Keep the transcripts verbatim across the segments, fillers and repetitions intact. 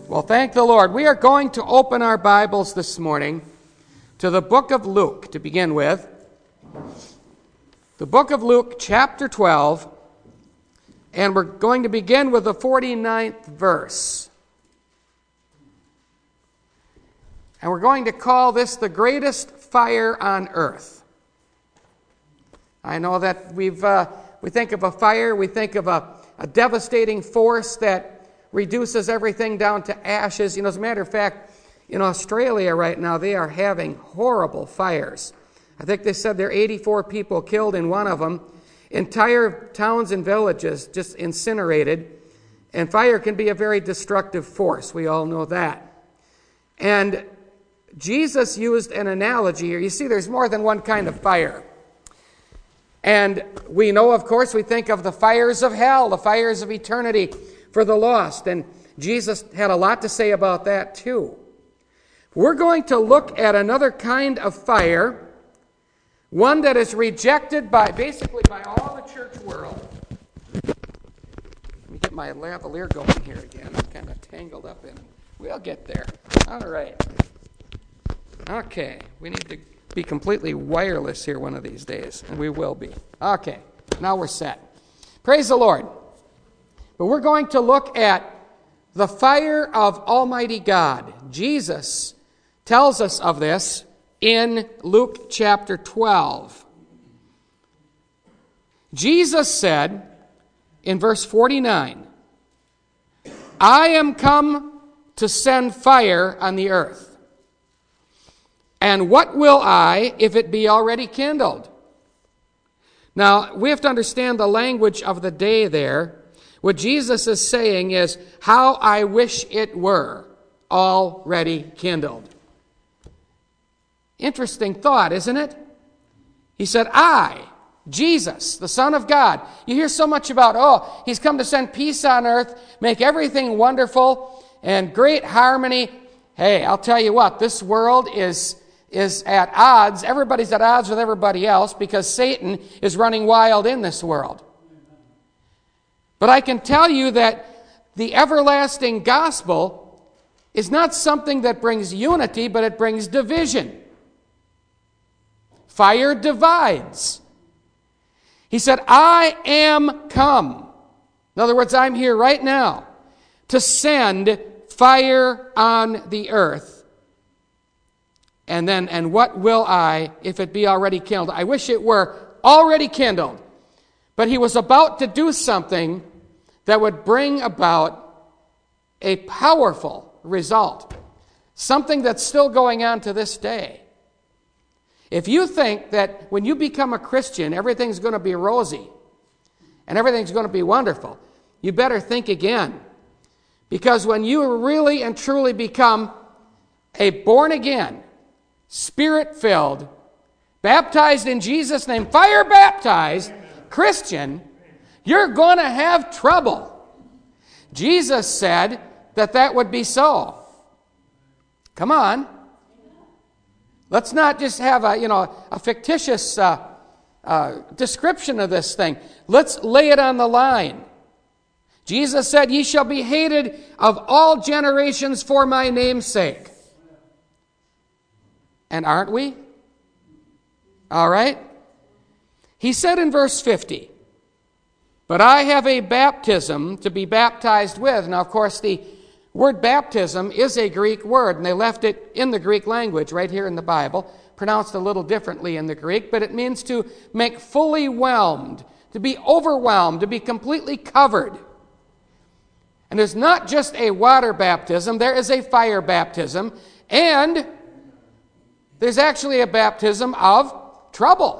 Well, thank the Lord. We are going to open our Bibles this morning to the book of Luke to begin with. The book of Luke, chapter twelve, and we're going to begin with the forty-ninth verse. And we're going to call this the greatest fire on earth. I know that we've uh, we think of a fire, we think of a, a devastating force that reduces everything down to ashes. You know, as a matter of fact, in Australia right now, they are having horrible fires. I think they said there are eighty-four people killed in one of them. Entire towns and villages just incinerated. And fire can be a very destructive force. We all know that. And Jesus used an analogy here. You see, there's more than one kind of fire. And we know, of course, we think of the fires of hell, the fires of eternity for the lost. And Jesus had a lot to say about that too. We're going to look at another kind of fire, one that is rejected by, basically by all the church world. Let me get my lavalier going here again. I'm kind of tangled up in it. We'll get there. All right. Okay. We need to be completely wireless here one of these days, and we will be. Okay. Now we're set. Praise the Lord. But we're going to look at the fire of Almighty God. Jesus tells us of this in Luke chapter twelve. Jesus said in verse forty-nine, I am come to send fire on the earth. And what will I if it be already kindled? Now, we have to understand the language of the day there. What Jesus is saying is, how I wish it were already kindled. Interesting thought, isn't it? He said, I, Jesus, the Son of God. You hear so much about, oh, he's come to send peace on earth, make everything wonderful and great harmony. Hey, I'll tell you what, this world is, is at odds. Everybody's at odds with everybody else because Satan is running wild in this world. But I can tell you that the everlasting gospel is not something that brings unity, but it brings division. Fire divides. He said, I am come. In other words, I'm here right now to send fire on the earth. And then, and what will I, if it be already kindled? I wish it were already kindled. But he was about to do something that would bring about a powerful result. Something that's still going on to this day. If you think that when you become a Christian, everything's going to be rosy and everything's going to be wonderful, you better think again. Because when you really and truly become a born-again, Spirit-filled, baptized in Jesus' name, fire-baptized Christian, you're going to have trouble. Jesus said that that would be so. Come on. Let's not just have a, you know, a fictitious uh, uh, description of this thing. Let's lay it on the line. Jesus said, ye shall be hated of all generations for my name's sake. And aren't we? All right. He said in verse fifty, but I have a baptism to be baptized with. Now, of course, the word baptism is a Greek word, and they left it in the Greek language right here in the Bible, pronounced a little differently in the Greek, but it means to make fully whelmed, to be overwhelmed, to be completely covered. And there's not just a water baptism, there is a fire baptism, and there's actually a baptism of trouble.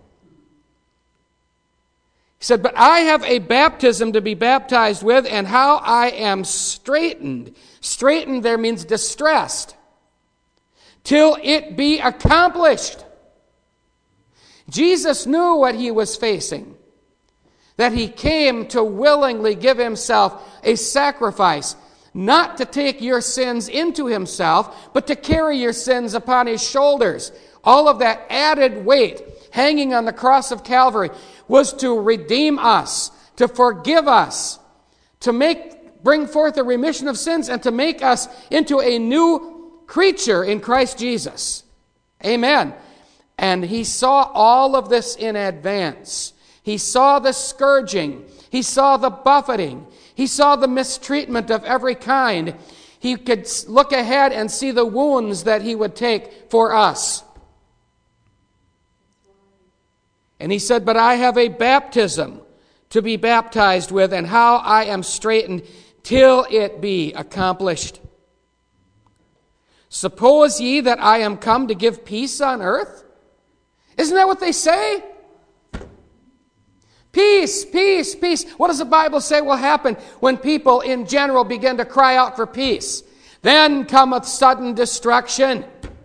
He said, but I have a baptism to be baptized with, and how I am straitened. Straitened there means distressed. Till it be accomplished. Jesus knew what he was facing. That he came to willingly give himself a sacrifice. Not to take your sins into himself, but to carry your sins upon his shoulders. All of that added weight hanging on the cross of Calvary was to redeem us, to forgive us, to make bring forth a remission of sins and to make us into a new creature in Christ Jesus. Amen. And he saw all of this in advance. He saw the scourging. He saw the buffeting. He saw the mistreatment of every kind. He could look ahead and see the wounds that he would take for us. And he said, but I have a baptism to be baptized with, and how I am straitened till it be accomplished. Suppose ye that I am come to give peace on earth? Isn't that what they say? Peace, peace, peace. What does the Bible say will happen when people in general begin to cry out for peace? Then cometh sudden destruction.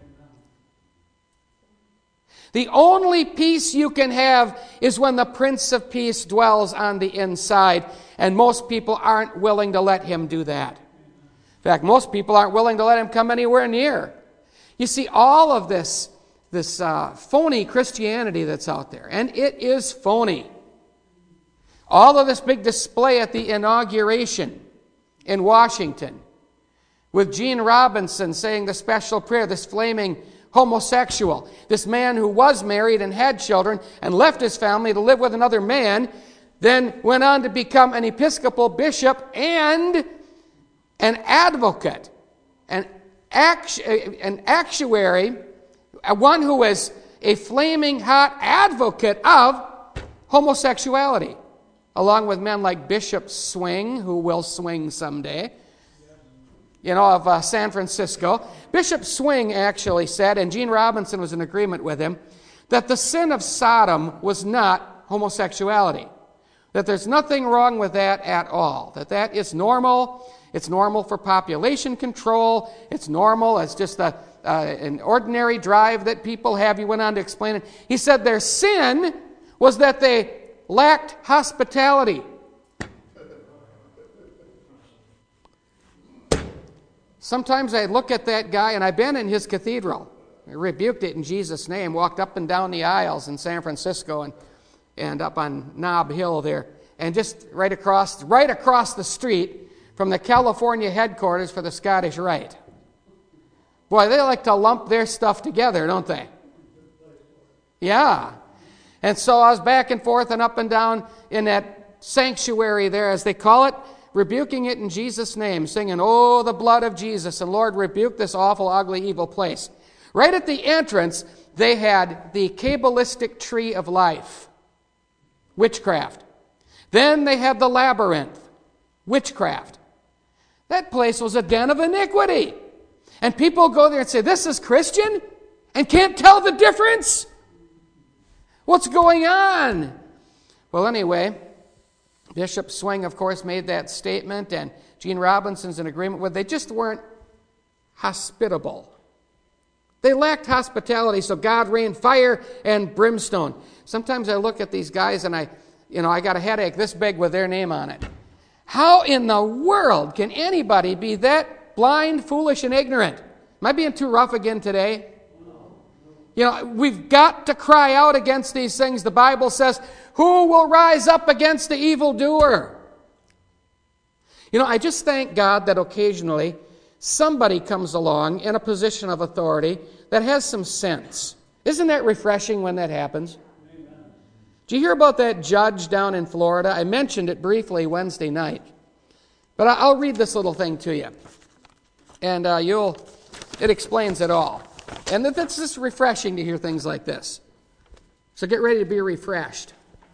The only peace you can have is when the Prince of Peace dwells on the inside, and most people aren't willing to let him do that. In fact, most people aren't willing to let him come anywhere near. You see, all of this, this uh, phony Christianity that's out there, and it is phony. All of this big display at the inauguration in Washington, with Gene Robinson saying the special prayer, this flaming homosexual, this man who was married and had children and left his family to live with another man, then went on to become an Episcopal bishop and an advocate, an, actu- an actuary, one who is a flaming hot advocate of homosexuality, along with men like Bishop Swing, who will swing someday, you know, of uh, San Francisco. Bishop Swing actually said, and Gene Robinson was in agreement with him, that the sin of Sodom was not homosexuality. That there's nothing wrong with that at all. That that is normal. It's normal for population control. It's normal. It's just a, uh, an ordinary drive that people have. He went on to explain it. He said their sin was that they lacked hospitality. Sometimes I look at that guy, and I've been in his cathedral. I rebuked it in Jesus' name, walked up and down the aisles in San Francisco and, and up on Nob Hill there, and just right across, right across the street from the California headquarters for the Scottish Rite. Boy, they like to lump their stuff together, don't they? Yeah. And so I was back and forth and up and down in that sanctuary there, as they call it, rebuking it in Jesus' name, singing, "Oh, the blood of Jesus, and Lord, rebuke this awful, ugly, evil place." Right at the entrance, they had the Kabbalistic tree of life, witchcraft. Then they had the labyrinth, witchcraft. That place was a den of iniquity. And people go there and say, "This is Christian?" and can't tell the difference. What's going on? Well, anyway, Bishop Swing, of course, made that statement, and Gene Robinson's in agreement with it. They just weren't hospitable. They lacked hospitality, so God rained fire and brimstone. Sometimes I look at these guys and I, you know, I got a headache this big with their name on it. How in the world can anybody be that blind, foolish, and ignorant? Am I being too rough again today? You know, we've got to cry out against these things. The Bible says, who will rise up against the evildoer? You know, I just thank God that occasionally somebody comes along in a position of authority that has some sense. Isn't that refreshing when that happens? Amen. Did you hear about that judge down in Florida? I mentioned it briefly Wednesday night. But I'll read this little thing to you. And uh, you'll, it explains it all. And it's just refreshing to hear things like this. So get ready to be refreshed.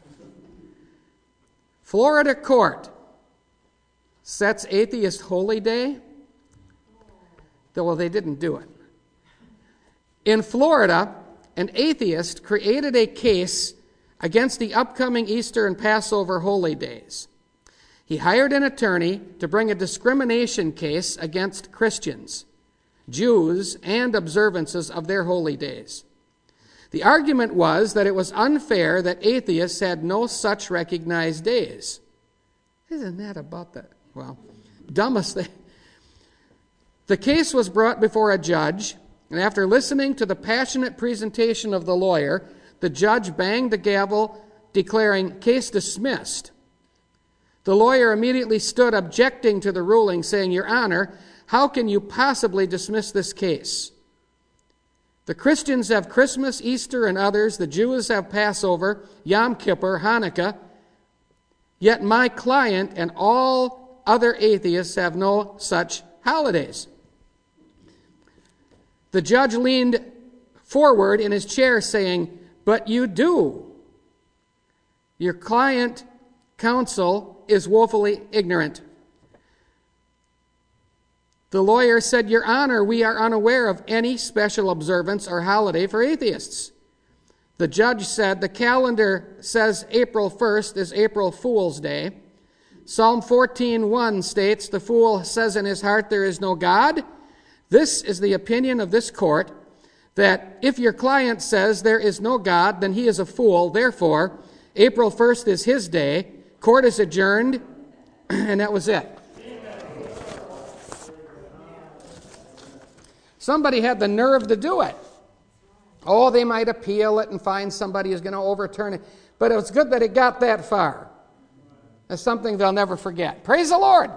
Florida court sets atheist holy day. Well, they didn't do it. In Florida, an atheist created a case against the upcoming Easter and Passover holy days. He hired an attorney to bring a discrimination case against Christians, Jews, and observances of their holy days. The argument was that it was unfair that atheists had no such recognized days. Isn't that about the, well, dumbest thing? The case was brought before a judge, and after listening to the passionate presentation of the lawyer, the judge banged the gavel, declaring case dismissed. The The lawyer immediately stood objecting to the ruling, saying, "Your Honor, how can you possibly dismiss this case? The Christians have Christmas, Easter, and others. The Jews have Passover, Yom Kippur, Hanukkah. Yet my client and all other atheists have no such holidays." The judge leaned forward in his chair, saying, "But you do. Your client counsel is woefully ignorant." The lawyer said, "Your Honor, we are unaware of any special observance or holiday for atheists." The judge said, "The calendar says April first is April Fool's Day. Psalm fourteen one states, 'The fool says in his heart, there is no God.' This is the opinion of this court, that if your client says there is no God, then he is a fool. Therefore, April first is his day. Court is adjourned," and that was it. Somebody had the nerve to do it. Oh, they might appeal it and find somebody who's going to overturn it. But it was good that it got that far. That's something they'll never forget. Praise the Lord.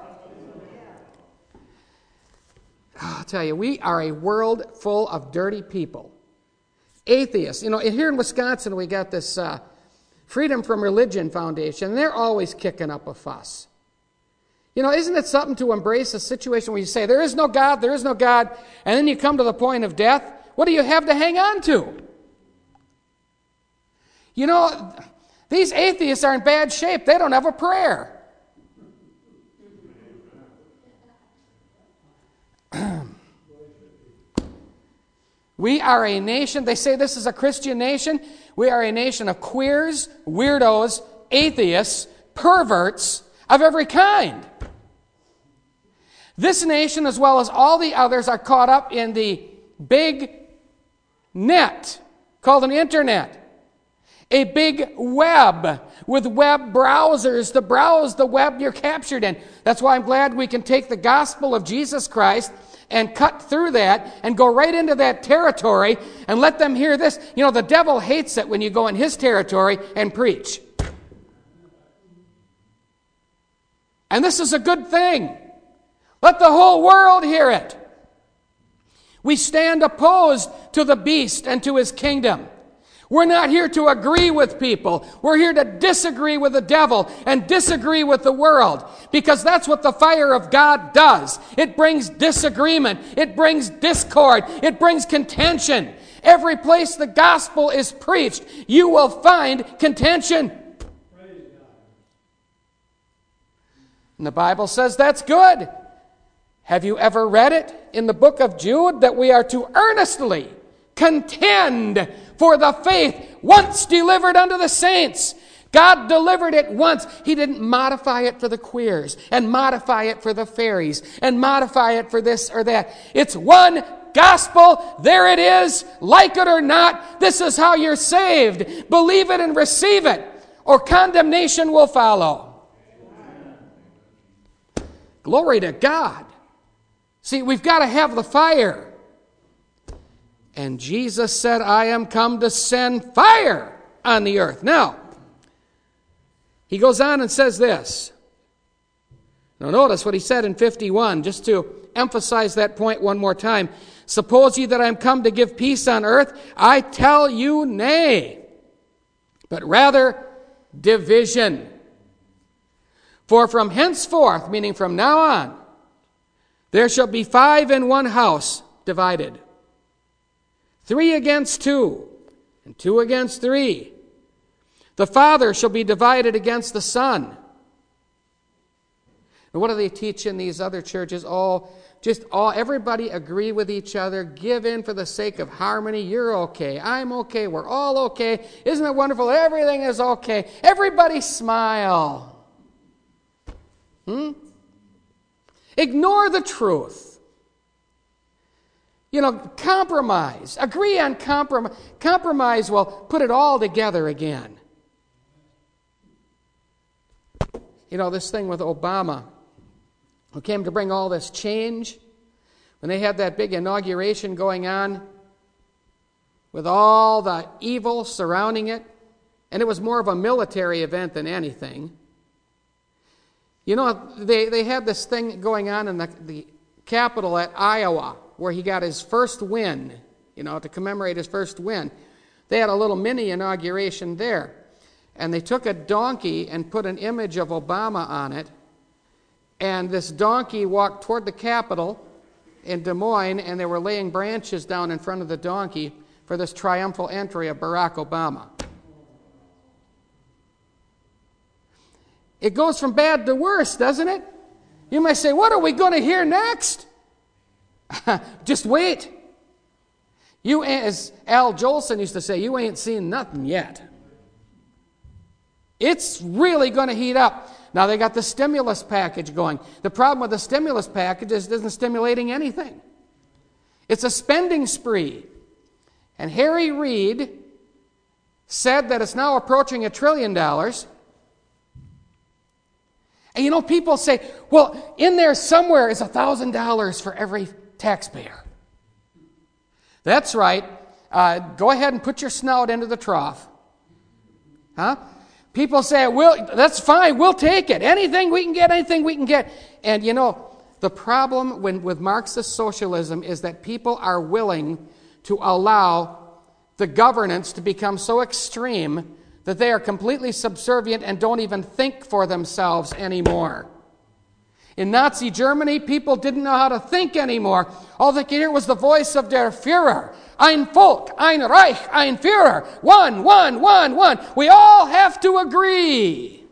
I'll tell you, we are a world full of dirty people. Atheists. You know, here in Wisconsin, we got this uh, Freedom from Religion Foundation, and they're always kicking up a fuss. You know, isn't it something to embrace a situation where you say, there is no God, there is no God, and then you come to the point of death? What do you have to hang on to? You know, these atheists are in bad shape. They don't have a prayer. We are a nation, they say this is a Christian nation. We are a nation of queers, weirdos, atheists, perverts of every kind. This nation, as well as all the others, are caught up in the big net called an internet. A big web with web browsers to browse the web you're captured in. That's why I'm glad we can take the gospel of Jesus Christ and cut through that and go right into that territory and let them hear this. You know, the devil hates it when you go in his territory and preach. And this is a good thing. Let the whole world hear it. We stand opposed to the beast and to his kingdom. We're not here to agree with people. We're here to disagree with the devil and disagree with the world, because that's what the fire of God does. It brings disagreement. It brings discord. It brings contention. Every place the gospel is preached, you will find contention. And the Bible says that's good. Have you ever read it in the book of Jude that we are to earnestly contend for the faith once delivered unto the saints? God delivered it once. He didn't modify it for the queers and modify it for the fairies and modify it for this or that. It's one gospel. There it is. Like it or not, this is how you're saved. Believe it and receive it, or condemnation will follow. Glory to God. See, we've got to have the fire. And Jesus said, I am come to send fire on the earth. Now, he goes on and says this. Now notice what he said in fifty-one, just to emphasize that point one more time. Suppose ye that I am come to give peace on earth? I tell you nay, but rather division. For from henceforth, meaning from now on, there shall be five in one house divided. Three against two, and two against three. The father shall be divided against the son. And what do they teach in these other churches? Oh, just all, everybody agree with each other. Give in for the sake of harmony. You're okay. I'm okay. We're all okay. Isn't it wonderful? Everything is okay. Everybody smile. Hmm? Ignore the truth. You know, compromise. Agree on compromise. Compromise will put it all together again. You know, this thing with Obama, who came to bring all this change, when they had that big inauguration going on with all the evil surrounding it, and it was more of a military event than anything. You know, they, they had this thing going on in the, the capital at Iowa, where he got his first win, you know, to commemorate his first win. They had a little mini inauguration there. And they took a donkey and put an image of Obama on it. And this donkey walked toward the Capitol in Des Moines, and they were laying branches down in front of the donkey for this triumphal entry of Barack Obama. It goes from bad to worse, doesn't it? You might say, what are we going to hear next? Just wait. You, as Al Jolson used to say, you ain't seen nothing yet. It's really going to heat up. Now they got the stimulus package going. The problem with the stimulus package is it isn't stimulating anything. It's a spending spree. And Harry Reid said that it's now approaching a trillion dollars. And you know, people say, well, in there somewhere is a thousand dollars for every taxpayer. That's right. Uh, go ahead and put your snout into the trough. Huh? People say, well, that's fine, we'll take it. Anything we can get, anything we can get. And you know, the problem when, with Marxist socialism is that people are willing to allow the governance to become so extreme that they are completely subservient and don't even think for themselves anymore. In Nazi Germany, people didn't know how to think anymore. All they could hear was the voice of der Führer. Ein Volk, ein Reich, ein Führer. One, one, one, one. We all have to agree.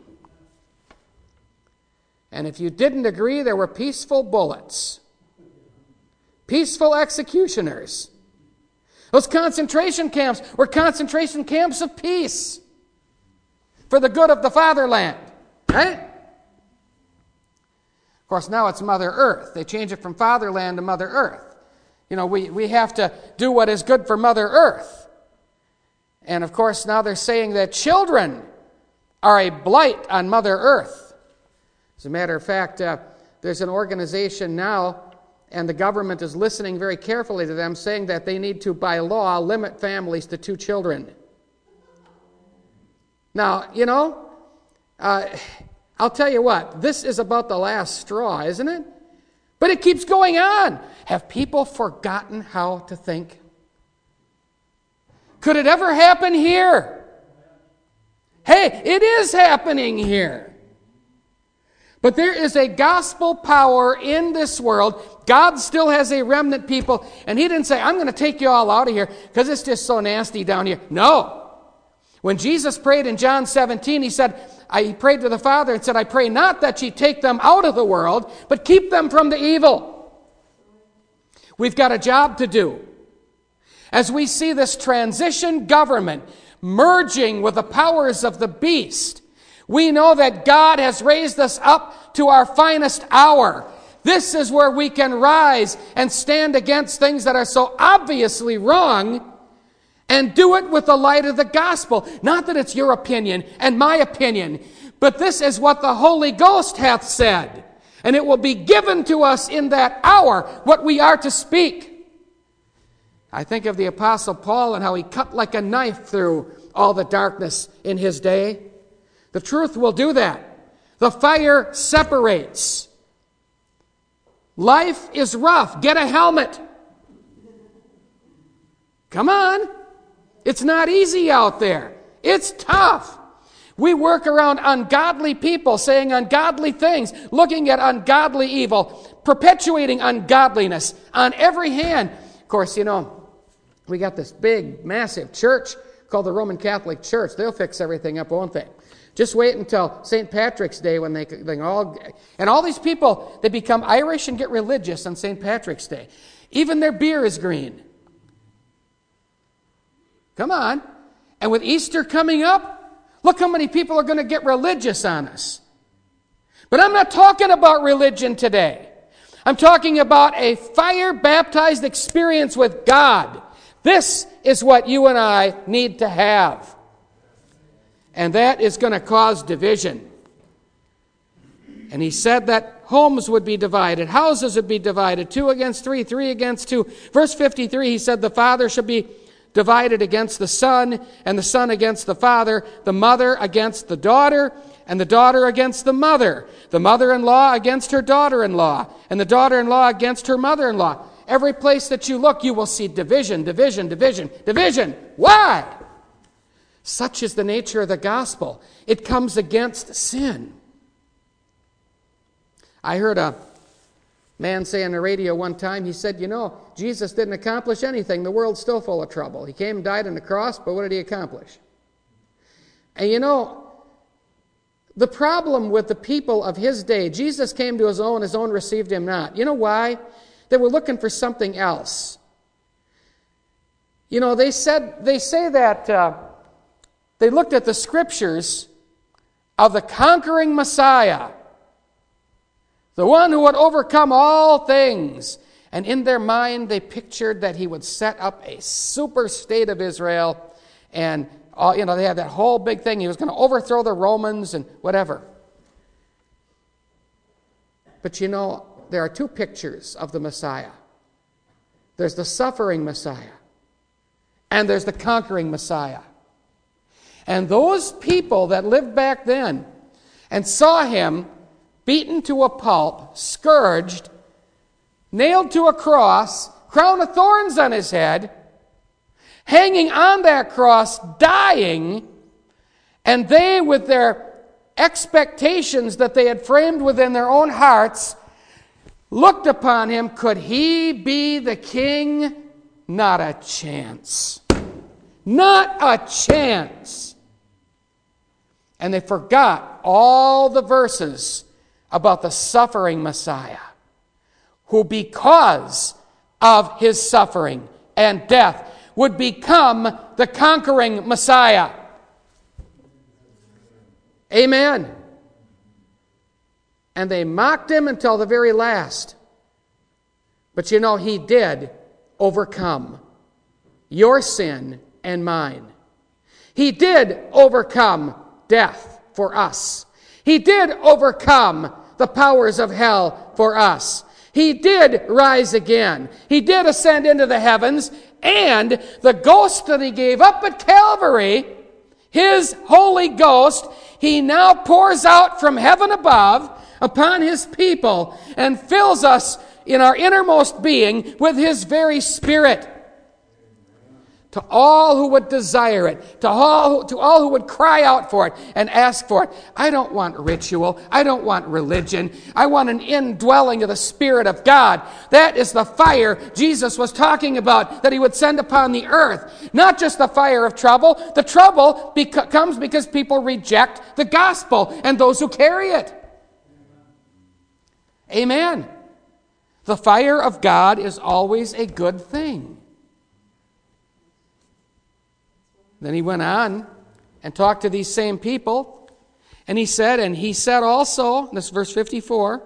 And if you didn't agree, there were peaceful bullets. Peaceful executioners. Those concentration camps were concentration camps of peace for the good of the fatherland. Right? Of course, now it's Mother Earth. They change it from fatherland to Mother Earth. You know, we, we have to do what is good for Mother Earth. And of course, now they're saying that children are a blight on Mother Earth. As a matter of fact, uh, there's an organization now, and the government is listening very carefully to them, saying that they need to, by law, limit families to two children. Now, you know, uh, I'll tell you what, this is about the last straw, isn't it? But it keeps going on. Have people forgotten how to think? Could it ever happen here? Hey, it is happening here. But there is a gospel power in this world. God still has a remnant people, and He didn't say, I'm going to take you all out of here because it's just so nasty down here. No. When Jesus prayed in John seventeen, He said, I, He prayed to the Father and said, I pray not that ye take them out of the world, but keep them from the evil. We've got a job to do. As we see this transition government merging with the powers of the beast, we know that God has raised us up to our finest hour. This is where we can rise and stand against things that are so obviously wrong and do it with the light of the gospel. Not that it's your opinion and my opinion, but this is what the Holy Ghost hath said. And it will be given to us in that hour what we are to speak. I think of the Apostle Paul and how he cut like a knife through all the darkness in his day. The truth will do that. The fire separates. Life is rough. Get a helmet. Come on. It's not easy out there. It's tough. We work around ungodly people saying ungodly things, looking at ungodly evil, perpetuating ungodliness on every hand. Of course, you know, we got this big, massive church called the Roman Catholic Church. They'll fix everything up, won't they? Just wait until Saint Patrick's Day when they, they all... And all these people, they become Irish and get religious on Saint Patrick's Day. Even their beer is green. Come on. And with Easter coming up, look how many people are going to get religious on us. But I'm not talking about religion today. I'm talking about a fire-baptized experience with God. This is what you and I need to have. And that is going to cause division. And he said that homes would be divided, houses would be divided, two against three, three against two. Verse fifty-three, he said the father should be divided against the son, and the son against the father, the mother against the daughter, and the daughter against the mother, the mother-in-law against her daughter-in-law, and the daughter-in-law against her mother-in-law. Every place that you look, you will see division, division, division, division. Why? Such is the nature of the gospel. It comes against sin. I heard a man say on the radio one time, he said, you know, Jesus didn't accomplish anything. The world's still full of trouble. He came and died on the cross, but what did he accomplish? And you know, the problem with the people of his day, Jesus came to his own, his own received him not. You know why? They were looking for something else. You know, they said they say that uh, they looked at the scriptures of the conquering Messiah, the one who would overcome all things. And in their mind, they pictured that he would set up a super state of Israel. And, all, you know, they had that whole big thing. He was going to overthrow the Romans and whatever. But you know, there are two pictures of the Messiah. There's the suffering Messiah, and there's the conquering Messiah. And those people that lived back then and saw him beaten to a pulp, scourged, nailed to a cross, crown of thorns on his head, hanging on that cross, dying, and they, with their expectations that they had framed within their own hearts, looked upon him. Could he be the king? Not a chance. Not a chance. And they forgot all the verses about the suffering Messiah, who because of his suffering and death would become the conquering Messiah. Amen. And they mocked him until the very last. But you know, he did overcome your sin and mine. He did overcome death for us. He did overcome the powers of hell for us. He did rise again. He did ascend into the heavens, and the ghost that he gave up at Calvary, his Holy Ghost, he now pours out from heaven above upon his people and fills us in our innermost being with his very Spirit. To all who would desire it, to all, to all who would cry out for it and ask for it. I don't want ritual. I don't want religion. I want an indwelling of the Spirit of God. That is the fire Jesus was talking about that he would send upon the earth. Not just the fire of trouble. The trouble beca- comes because people reject the gospel and those who carry it. Amen. The fire of God is always a good thing. Then he went on and talked to these same people, and he said, and he said also, this is verse fifty-four,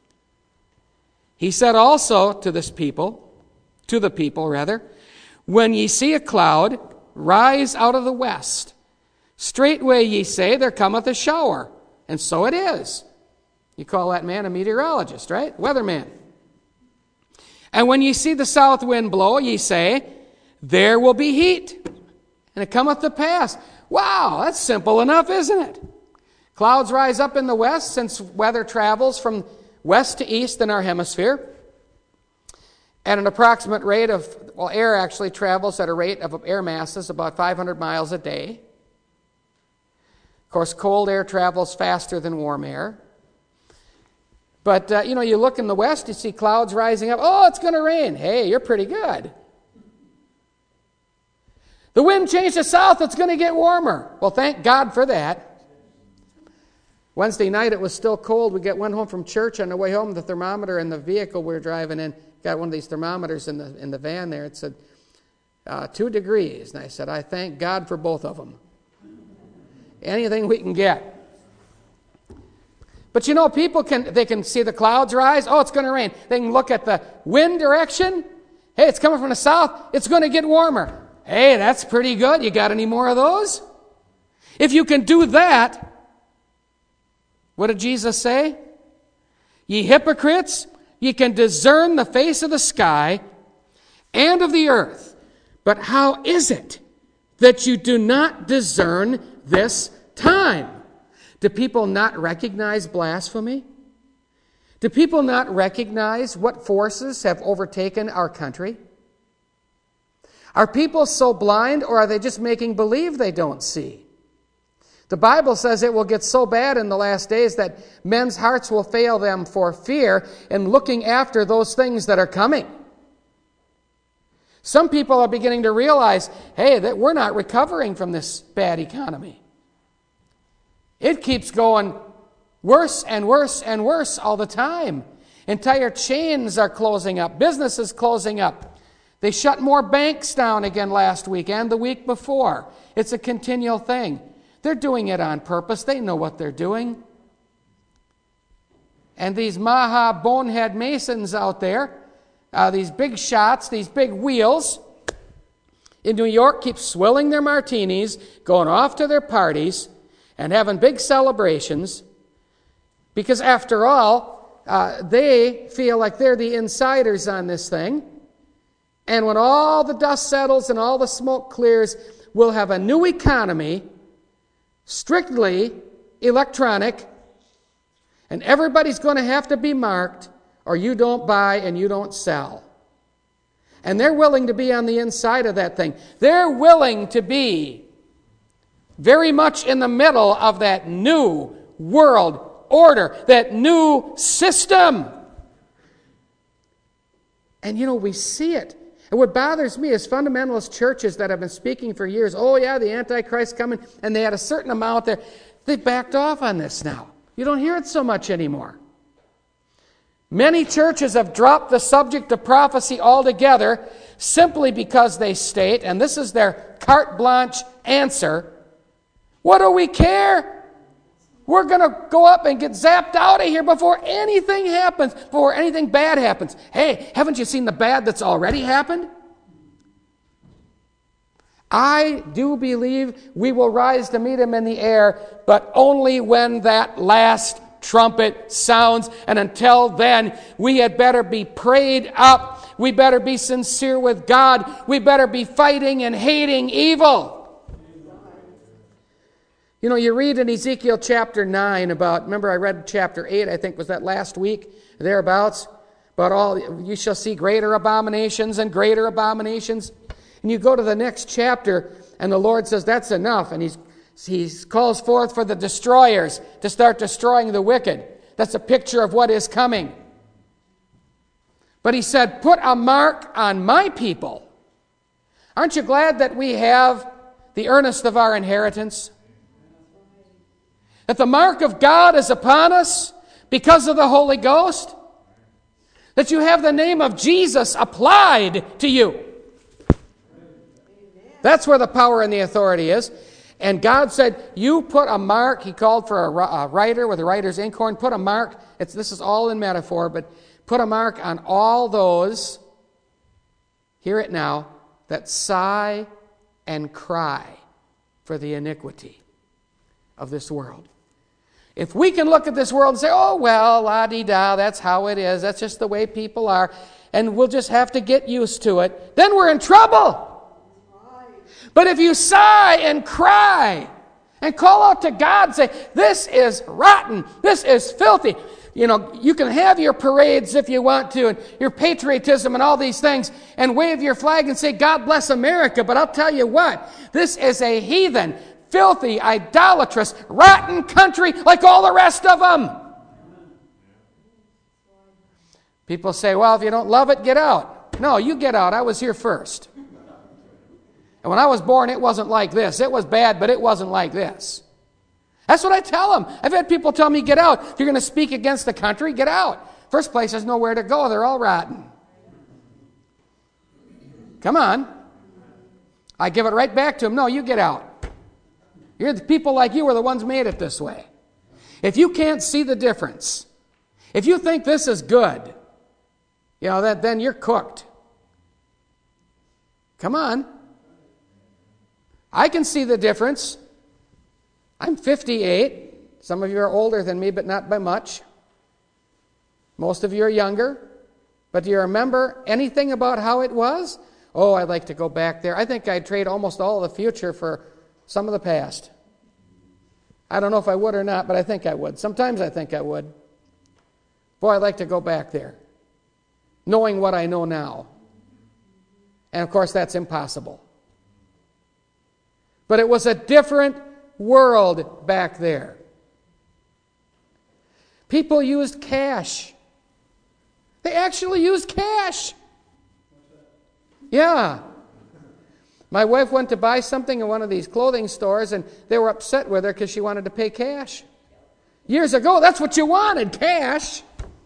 he said also to this people, to the people rather, when ye see a cloud rise out of the west, straightway ye say, there cometh a shower, and so it is. You call that man a meteorologist, right? Weatherman. And when ye see the south wind blow, ye say, there will be heat. And it cometh to pass. Wow, that's simple enough, isn't it? Clouds rise up in the west, since weather travels from west to east in our hemisphere at an approximate rate of, well, air actually travels at a rate of air masses about five hundred miles a day. Of course, cold air travels faster than warm air. But, uh, you know, you look in the west, you see clouds rising up. Oh, it's going to rain. Hey, you're pretty good. The wind changed to south, it's going to get warmer. Well, thank God for that. Wednesday night, it was still cold. We got went home from church. On the way home, the thermometer in the vehicle we were driving in, got one of these thermometers in the in the van there. It said, uh, two degrees. And I said, I thank God for both of them. Anything we can get. But you know, people can, they can see the clouds rise. Oh, it's going to rain. They can look at the wind direction. Hey, it's coming from the south. It's going to get warmer. Hey, that's pretty good. You got any more of those? If you can do that, what did Jesus say? Ye hypocrites, ye can discern the face of the sky and of the earth. But how is it that you do not discern this time? Do people not recognize blasphemy? Do people not recognize what forces have overtaken our country? Are people so blind, or are they just making believe they don't see? The Bible says it will get so bad in the last days that men's hearts will fail them for fear in looking after those things that are coming. Some people are beginning to realize, hey, that we're not recovering from this bad economy. It keeps going worse and worse and worse all the time. Entire chains are closing up. Businesses closing up. They shut more banks down again last week and the week before. It's a continual thing. They're doing it on purpose. They know what they're doing. And these Maha bonehead Masons out there, uh, these big shots, these big wheels in New York keep swilling their martinis, going off to their parties, and having big celebrations. Because after all, uh, they feel like they're the insiders on this thing. And when all the dust settles and all the smoke clears, we'll have a new economy, strictly electronic, and everybody's going to have to be marked, or you don't buy and you don't sell. And they're willing to be on the inside of that thing. They're willing to be very much in the middle of that new world order, that new system. And you know, we see it. And what bothers me is fundamentalist churches that have been speaking for years, oh yeah, the Antichrist coming, and they had a certain amount there. They've backed off on this now. You don't hear it so much anymore. Many churches have dropped the subject of prophecy altogether simply because they state, and this is their carte blanche answer, what do we care? We're going to go up and get zapped out of here before anything happens, before anything bad happens. Hey, haven't you seen the bad that's already happened? I do believe we will rise to meet him in the air, but only when that last trumpet sounds. And until then, we had better be prayed up. We better be sincere with God. We better be fighting and hating evil. You know, you read in Ezekiel chapter nine about, remember I read chapter eight, I think was that last week, thereabouts, about all, you shall see greater abominations and greater abominations. And you go to the next chapter, and the Lord says, that's enough. And he's, he calls forth for the destroyers to start destroying the wicked. That's a picture of what is coming. But he said, put a mark on my people. Aren't you glad that we have the earnest of our inheritance? That the mark of God is upon us because of the Holy Ghost? That you have the name of Jesus applied to you? That's where the power and the authority is. And God said, you put a mark. He called for a, a writer with a writer's inkhorn. Put a mark. It's, this is all in metaphor, but put a mark on all those, hear it now, that sigh and cry for the iniquity of this world. If we can look at this world and say, oh, well, la-di-da, that's how it is. That's just the way people are. And we'll just have to get used to it. Then we're in trouble. But if you sigh and cry and call out to God and say, this is rotten, this is filthy. You know, you can have your parades if you want to, and your patriotism and all these things, and wave your flag and say, God bless America. But I'll tell you what, this is a heathen, filthy, idolatrous, rotten country like all the rest of them. People say, well, if you don't love it, get out. No, you get out. I was here first. And when I was born, it wasn't like this. It was bad, but it wasn't like this. That's what I tell them. I've had people tell me, get out. If you're going to speak against the country, get out. First place, there's nowhere to go. They're all rotten. Come on. I give it right back to them. No, you get out. You're the people like you are the ones made it this way. If you can't see the difference, if you think this is good, you know, that then you're cooked. Come on. I can see the difference. I'm fifty-eight. Some of you are older than me, but not by much. Most of you are younger. But do you remember anything about how it was? Oh, I'd like to go back there. I think I'd trade almost all of the future for some of the past. I don't know if I would or not, but I think I would. Sometimes I think I would. Boy, I'd like to go back there, knowing what I know now. And of course, that's impossible. But it was a different world back there. People used cash. They actually used cash. Yeah. My wife went to buy something in one of these clothing stores, and they were upset with her because she wanted to pay cash. Years ago, that's what you wanted, cash.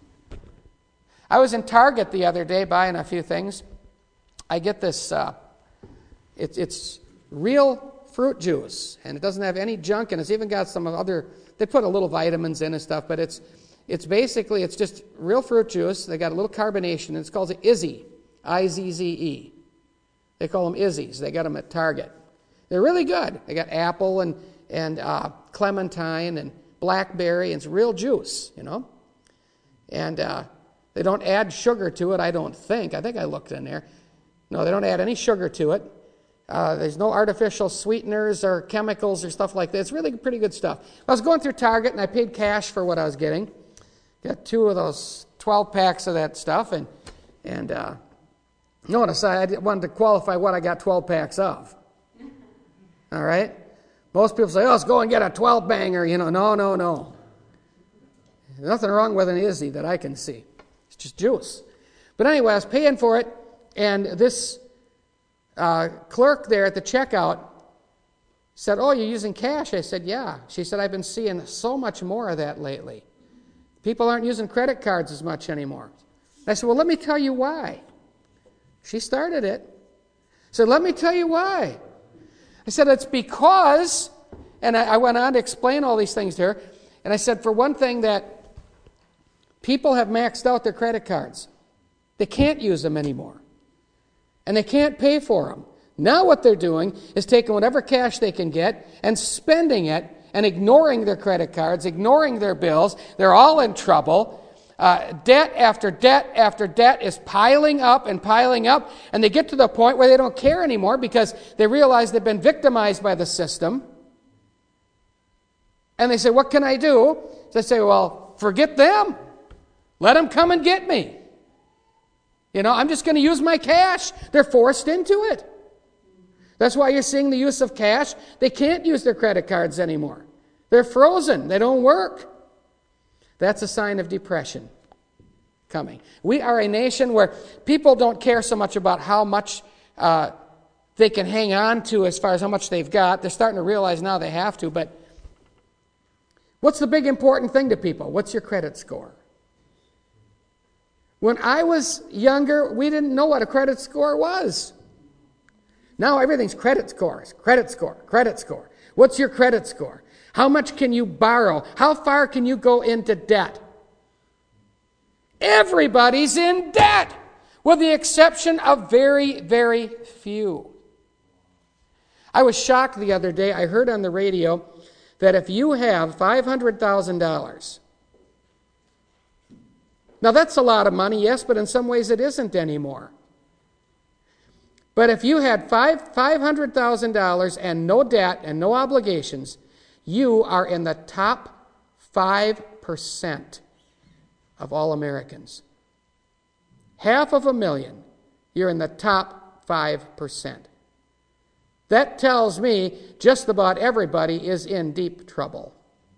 I was in Target the other day buying a few things. I get this, uh, it, it's real fruit juice, and it doesn't have any junk, and it's even got some other, they put a little vitamins in and stuff, but it's it's basically, it's just real fruit juice. They got a little carbonation, and it's called the Izzy, I Z Z E. They call them Izzies. They got them at Target. They're really good. They got apple and, and uh, clementine and blackberry, and it's real juice, you know. And uh, they don't add sugar to it, I don't think. I think I looked in there. No, they don't add any sugar to it. Uh, there's no artificial sweeteners or chemicals or stuff like that. It's really pretty good stuff. I was going through Target, and I paid cash for what I was getting. Got two of those twelve packs of that stuff, and and uh, notice I wanted to qualify what I got twelve packs of. All right? Most people say, oh, let's go and get a twelve banger. You know, no, no, no. There's nothing wrong with an Izzy that I can see. It's just juice. But anyway, I was paying for it, and this uh, clerk there at the checkout said, oh, you're using cash? I said, yeah. She said, I've been seeing so much more of that lately. People aren't using credit cards as much anymore. I said, well, let me tell you why. She started it. I said, let me tell you why. I said, it's because, and I, I went on to explain all these things to her, and I said, for one thing, that people have maxed out their credit cards. They can't use them anymore. And they can't pay for them. Now what they're doing is taking whatever cash they can get and spending it and ignoring their credit cards, ignoring their bills. They're all in trouble. Uh, debt after debt after debt is piling up and piling up, and they get to the point where they don't care anymore because they realize they've been victimized by the system. And they say, what can I do? So they say, well, forget them. Let them come and get me. You know, I'm just going to use my cash. They're forced into it. That's why you're seeing the use of cash. They can't use their credit cards anymore. They're frozen. They don't work. That's a sign of depression coming. We are a nation where people don't care so much about how much uh, they can hang on to as far as how much they've got. They're starting to realize now they have to. But what's the big important thing to people? What's your credit score? When I was younger, we didn't know what a credit score was. Now everything's credit scores, credit score, credit score. What's your credit score? How much can you borrow? How far can you go into debt? Everybody's in debt, with the exception of very, very few. I was shocked the other day. I heard on the radio that if you have five hundred thousand dollars, now that's a lot of money, yes, but in some ways it isn't anymore. But if you had five five hundred thousand dollars and no debt and no obligations, you are in the top five percent of all Americans. Half of a million, you're in the top five percent. That tells me just about everybody is in deep trouble.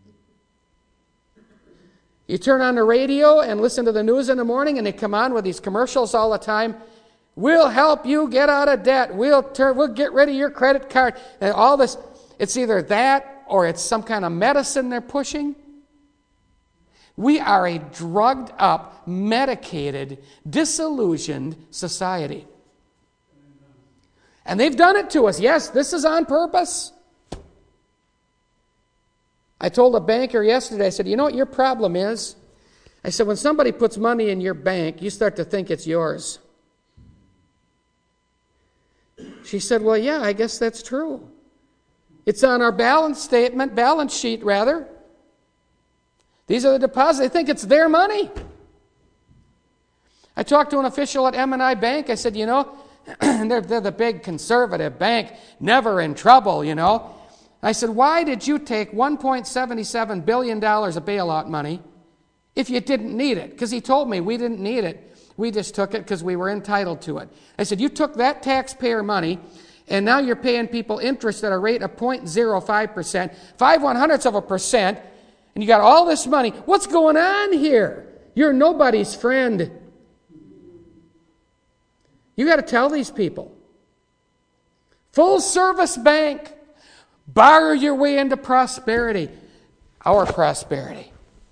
You turn on the radio and listen to the news in the morning, and they come on with these commercials all the time. We'll help you get out of debt. We'll turn, we'll get rid of your credit card. And all this, it's either that or it's some kind of medicine they're pushing. We are a drugged up, medicated, disillusioned society. And they've done it to us. Yes, this is on purpose. I told a banker yesterday, I said, you know what your problem is? I said, when somebody puts money in your bank, you start to think it's yours. She said, well, yeah, I guess that's true. It's on our balance statement, balance sheet, rather. These are the deposits. They think it's their money. I talked to an official at M and I Bank. I said, you know, they're, they're the big conservative bank, never in trouble, you know. I said, why did you take one point seven seven billion dollars of bailout money if you didn't need it? Because he told me we didn't need it. We just took it because we were entitled to it. I said, you took that taxpayer money, and now you're paying people interest at a rate of zero point zero five percent, five one hundredths of a percent, and you got all this money. What's going on here? You're nobody's friend. You got to tell these people. Full service bank. Borrow your way into prosperity. Our prosperity.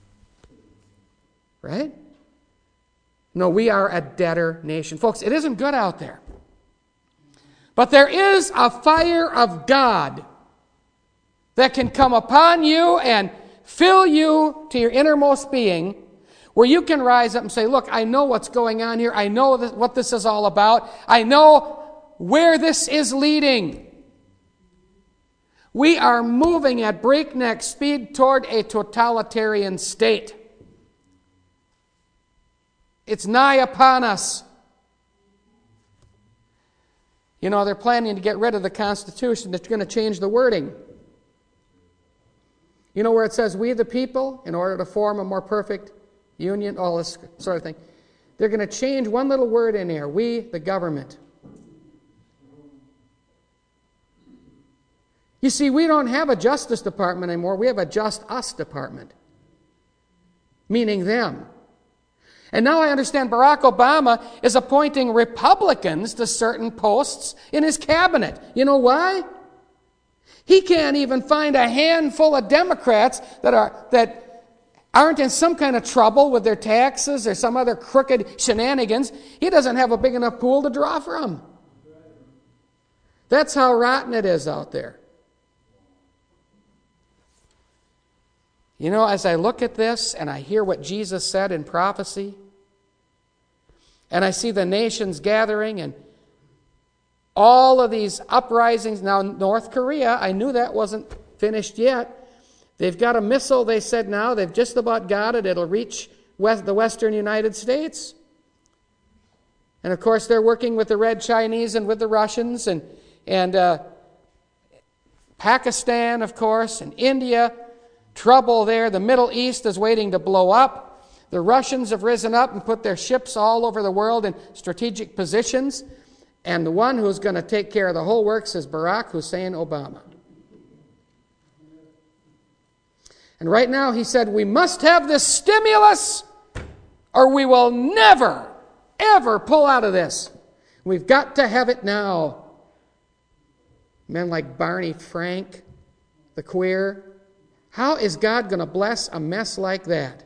Right? No, we are a debtor nation. Folks, it isn't good out there. But there is a fire of God that can come upon you and fill you to your innermost being, where you can rise up and say, look, I know what's going on here. I know this, what this is all about. I know where this is leading. We are moving at breakneck speed toward a totalitarian state. It's nigh upon us. You know, they're planning to get rid of the Constitution. They're going to change the wording. You know where it says, we the people, in order to form a more perfect union, all this sort of thing. They're going to change one little word in here, we the government. You see, we don't have a Justice Department anymore. We have a Just Us Department, meaning them. And now I understand Barack Obama is appointing Republicans to certain posts in his cabinet. You know why? He can't even find a handful of Democrats that are that aren't in some kind of trouble with their taxes or some other crooked shenanigans. He doesn't have a big enough pool to draw from. That's how rotten it is out there. You know, as I look at this and I hear what Jesus said in prophecy, and I see the nations gathering and all of these uprisings. Now, North Korea, I knew that wasn't finished yet. They've got a missile, they said now. They've just about got it. It'll reach west, the western United States. And, of course, they're working with the Red Chinese and with the Russians and, and uh, Pakistan, of course, and India. Trouble there. The Middle East is waiting to blow up. The Russians have risen up and put their ships all over the world in strategic positions. And the one who's going to take care of the whole works is Barack Hussein Obama. And right now he said, we must have this stimulus or we will never, ever pull out of this. We've got to have it now. Men like Barney Frank, the queer. How is God going to bless a mess like that?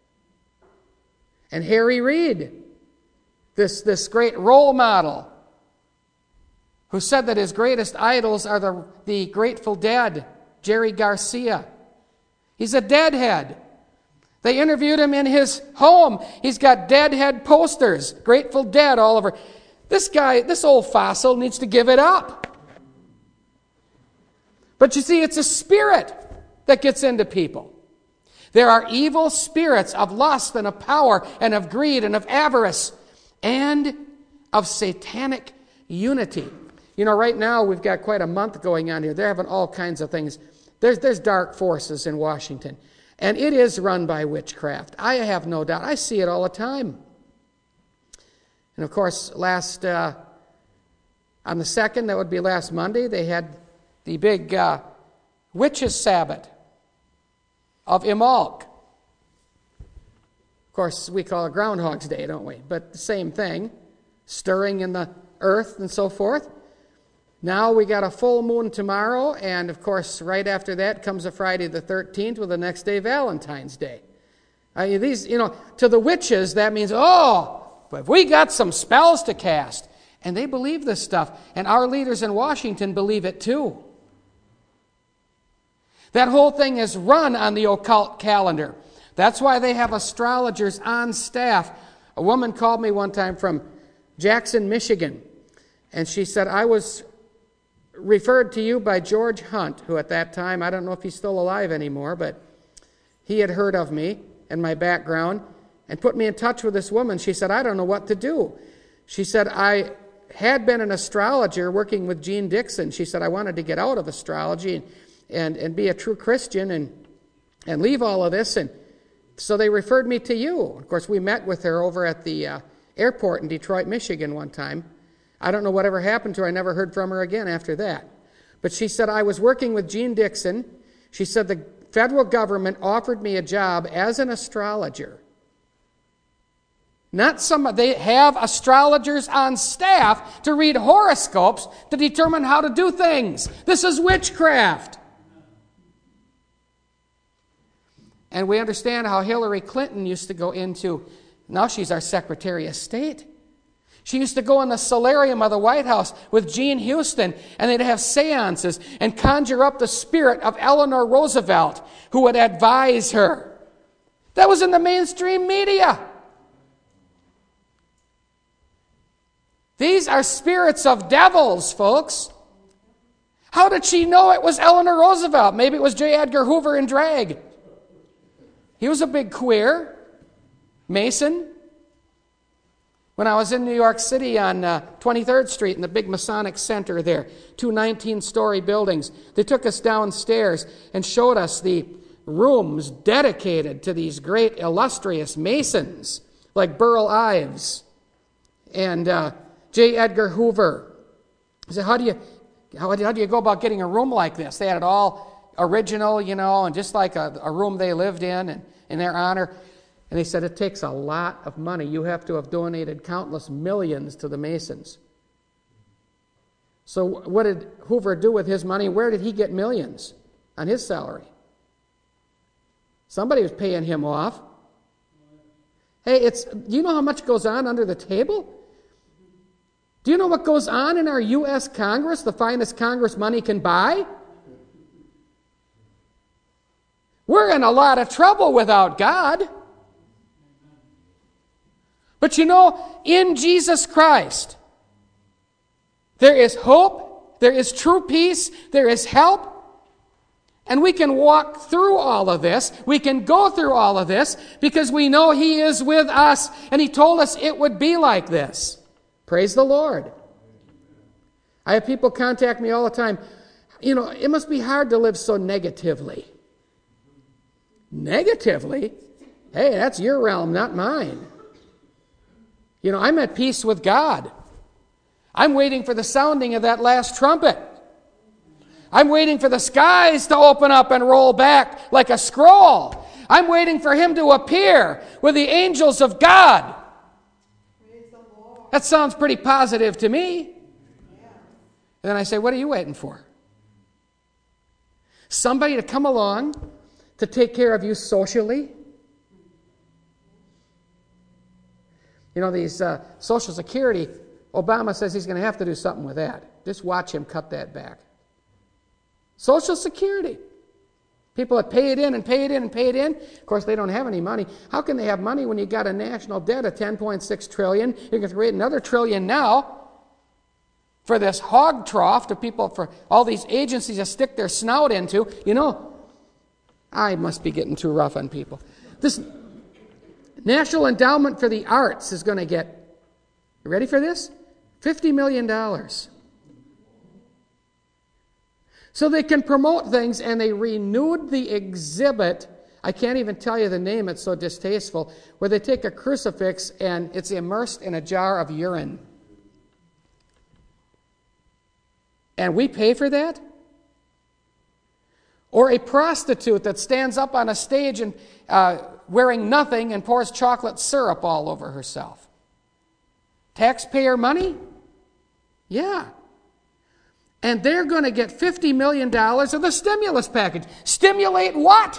And Harry Reid, this, this great role model, who said that his greatest idols are the, the Grateful Dead, Jerry Garcia. He's a deadhead. They interviewed him in his home. He's got deadhead posters, Grateful Dead all over. This guy, this old fossil needs to give it up. But you see, it's a spirit that gets into people. There are evil spirits of lust and of power and of greed and of avarice and of satanic unity. You know, right now we've got quite a month going on here. They're having all kinds of things. There's, there's dark forces in Washington. And it is run by witchcraft. I have no doubt. I see it all the time. And of course, last, uh, on the second, that would be last Monday, they had the big uh, Witches' Sabbath of Imalk. Of course, we call it Groundhog's Day, don't we? But the same thing, stirring in the earth and so forth. Now we got a full moon tomorrow, and of course, right after that comes a Friday the thirteenth, with the next day Valentine's Day. I mean, these, you know, to the witches, that means, oh, but we got some spells to cast. And they believe this stuff, and our leaders in Washington believe it too. That whole thing is run on the occult calendar. That's why they have astrologers on staff. A woman called me one time from Jackson, Michigan, and she said, I was referred to you by George Hunt, who at that time, I don't know if he's still alive anymore, but he had heard of me and my background and put me in touch with this woman. She said, I don't know what to do. She said, I had been an astrologer working with Jeane Dixon. She said, I wanted to get out of astrology and and, and be a true Christian and, and leave all of this. And so they referred me to you. Of course, we met with her over at the uh, airport in Detroit, Michigan one time. I don't know whatever happened to her. I never heard from her again after that. But she said, I was working with Jean Dixon. She said the federal government offered me a job as an astrologer. Not some, they have astrologers on staff to read horoscopes to determine how to do things. This is witchcraft. And we understand how Hillary Clinton used to go into, now she's our Secretary of State. She used to go in the solarium of the White House with Jean Houston, and they'd have seances and conjure up the spirit of Eleanor Roosevelt, who would advise her. That was in the mainstream media. These are spirits of devils, folks. How did she know it was Eleanor Roosevelt? Maybe it was J. Edgar Hoover in drag. He was a big queer, Mason. When I was in New York City on uh, twenty-third Street in the big Masonic Center there, two nineteen-story buildings, they took us downstairs and showed us the rooms dedicated to these great illustrious Masons, like Burl Ives and uh, J. Edgar Hoover. I said, how do you how, how do you go about getting a room like this? They had it all original, you know, and just like a, a room they lived in and in their honor. And they said, it takes a lot of money. You have to have donated countless millions to the Masons. So what did Hoover do with his money? Where did he get millions on his salary? Somebody was paying him off. Hey, it's, do you know how much goes on under the table? Do you know what goes on in our U S Congress, the finest Congress money can buy? We're in a lot of trouble without God. But you know, in Jesus Christ, there is hope, there is true peace, there is help, and we can walk through all of this. We can go through all of this because we know He is with us, and He told us it would be like this. Praise the Lord. I have people contact me all the time. You know, it must be hard to live so negatively. Negatively? Hey, that's your realm, not mine. You know, I'm at peace with God. I'm waiting for the sounding of that last trumpet. I'm waiting for the skies to open up and roll back like a scroll. I'm waiting for Him to appear with the angels of God. That sounds pretty positive to me. And then I say, what are you waiting for? Somebody to come along to take care of you socially? You know, these uh, Social Security, Obama says he's going to have to do something with that. Just watch him cut that back. Social Security. People that pay it in and pay it in and pay it in, of course, they don't have any money. How can they have money when you got a national debt of ten point six trillion dollars? You're going to create another trillion now for this hog trough to people, for all these agencies to stick their snout into. You know, I must be getting too rough on people. This National Endowment for the Arts is going to get, you ready for this? fifty million dollars. So they can promote things, and they renewed the exhibit. I can't even tell you the name, it's so distasteful, where they take a crucifix and it's immersed in a jar of urine. And we pay for that? Or a prostitute that stands up on a stage and uh, wearing nothing and pours chocolate syrup all over herself. Taxpayer money? Yeah. And they're going to get fifty million dollars of the stimulus package. Stimulate what?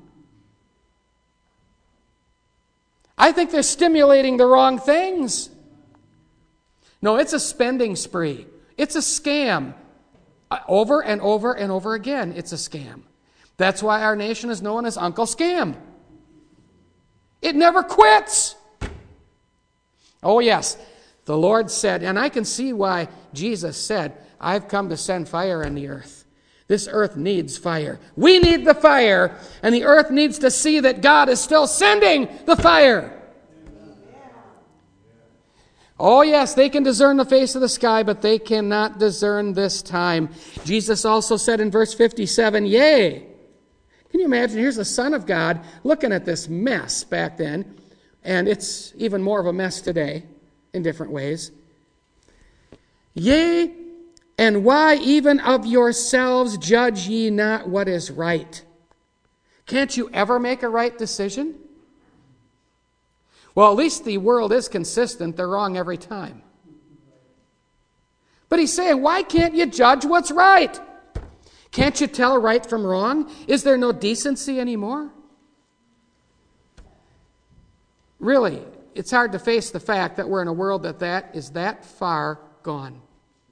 I think they're stimulating the wrong things. No, it's a spending spree. It's a scam. Over and over and over again, it's a scam. That's why our nation is known as Uncle Scam. It never quits. Oh, yes. The Lord said, and I can see why Jesus said, I've come to send fire on the earth. This earth needs fire. We need the fire, and the earth needs to see that God is still sending the fire. Oh, yes, they can discern the face of the sky, but they cannot discern this time. Jesus also said in verse fifty-seven, yea. Can you imagine? Here's the Son of God looking at this mess back then, and it's even more of a mess today in different ways. Yea, and why even of yourselves judge ye not what is right? Can't you ever make a right decision? Well, at least the world is consistent. They're wrong every time. But he's saying, why can't you judge what's right? Can't you tell right from wrong? Is there no decency anymore? Really, it's hard to face the fact that we're in a world that that is that far gone.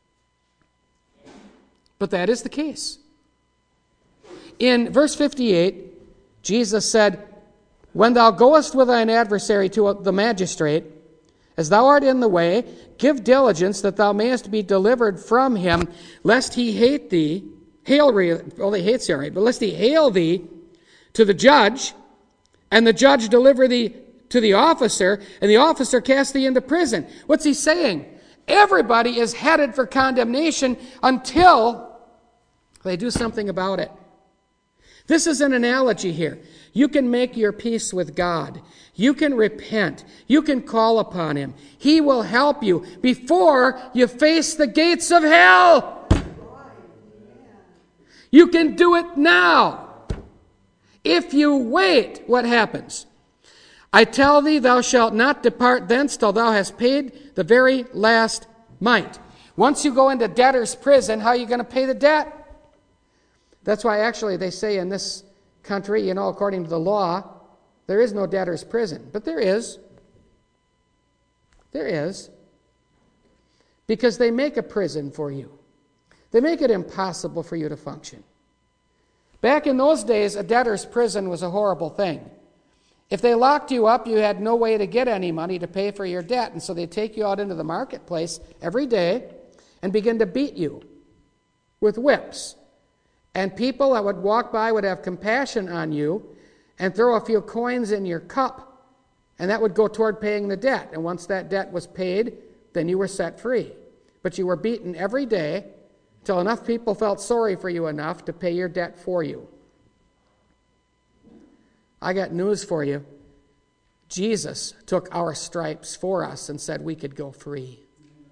But that is the case. In verse fifty-eight, Jesus said, when thou goest with thine adversary to the magistrate, as thou art in the way, give diligence that thou mayest be delivered from him, lest he hate thee, hail, well, he hates you, right, but lest he hail thee to the judge, and the judge deliver thee to the officer, and the officer cast thee into prison. What's he saying? Everybody is headed for condemnation until they do something about it. This is an analogy here. You can make your peace with God. You can repent. You can call upon him. He will help you before you face the gates of hell. You can do it now. If you wait, what happens? I tell thee, thou shalt not depart thence till thou hast paid the very last mite. Once you go into debtor's prison, how are you going to pay the debt? That's why actually they say in this country, you know, according to the law, there is no debtor's prison. But there is. There is. Because they make a prison for you. They make it impossible for you to function. Back in those days, a debtor's prison was a horrible thing. If they locked you up, you had no way to get any money to pay for your debt. And so they'd take you out into the marketplace every day and begin to beat you with whips. And people that would walk by would have compassion on you and throw a few coins in your cup. And that would go toward paying the debt. And once that debt was paid, then you were set free. But you were beaten every day until enough people felt sorry for you enough to pay your debt for you. I got news for you. Jesus took our stripes for us and said we could go free.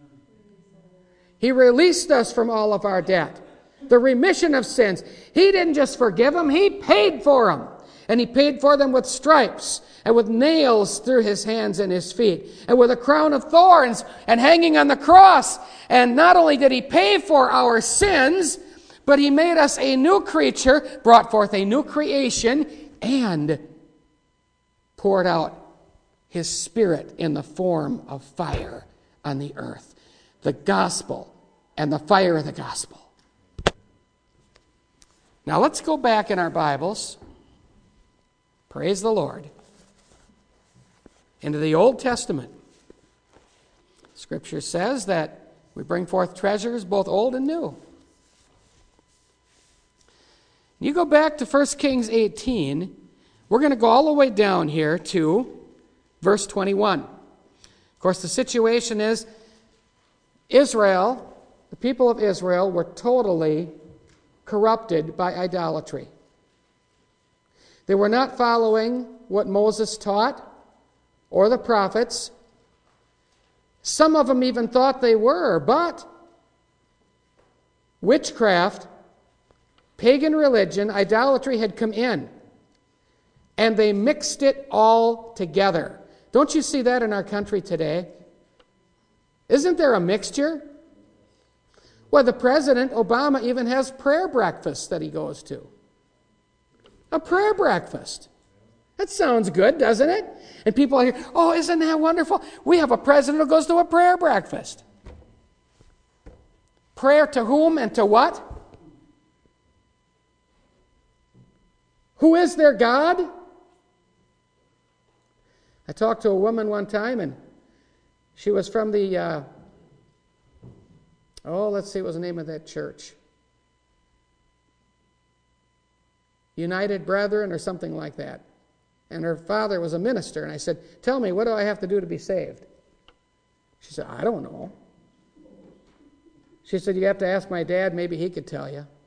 He released us from all of our debt. The remission of sins. He didn't just forgive them, he paid for them. And he paid for them with stripes and with nails through his hands and his feet and with a crown of thorns and hanging on the cross. And not only did he pay for our sins, but he made us a new creature, brought forth a new creation, and poured out his Spirit in the form of fire on the earth. The gospel and the fire of the gospel. Now let's go back in our Bibles, praise the Lord, into the Old Testament. Scripture says that we bring forth treasures both old and new. You go back to First Kings eighteen, we're going to go all the way down here to verse twenty-one. Of course, the situation is Israel, the people of Israel, were totally corrupted by idolatry. They were not following what Moses taught or the prophets. Some of them even thought they were, but witchcraft, pagan religion, idolatry had come in, and they mixed it all together. Don't you see that in our country today? Isn't there a mixture? Well, the president, Obama, even has prayer breakfasts that he goes to. A prayer breakfast. That sounds good, doesn't it? And people are here, oh, isn't that wonderful? We have a president who goes to a prayer breakfast. Prayer to whom and to what? Who is their God? I talked to a woman one time, and she was from the... Uh, Oh, let's see what was the name of that church. United Brethren or something like that. And her father was a minister. And I said, tell me, what do I have to do to be saved? She said, I don't know. She said, you have to ask my dad, maybe he could tell you.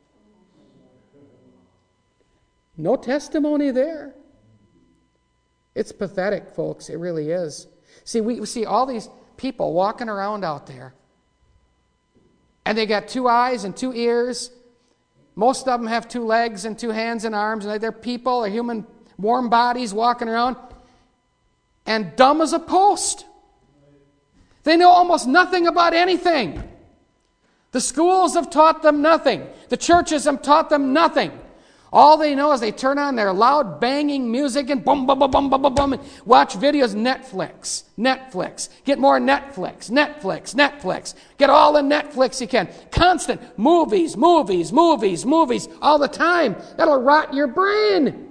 No testimony there. It's pathetic, folks. It really is. See, we see all these people walking around out there, and they got two eyes and two ears. Most of them have two legs and two hands and arms, and they're people, they're human, warm bodies walking around, and dumb as a post. They know almost nothing about anything. The schools have taught them nothing. The churches have taught them nothing. All they know is they turn on their loud banging music and boom, boom, boom, boom, boom, boom, boom, and watch videos. Netflix, Netflix. Get more Netflix, Netflix, Netflix. Get all the Netflix you can. Constant movies, movies, movies, movies, all the time. That'll rot your brain.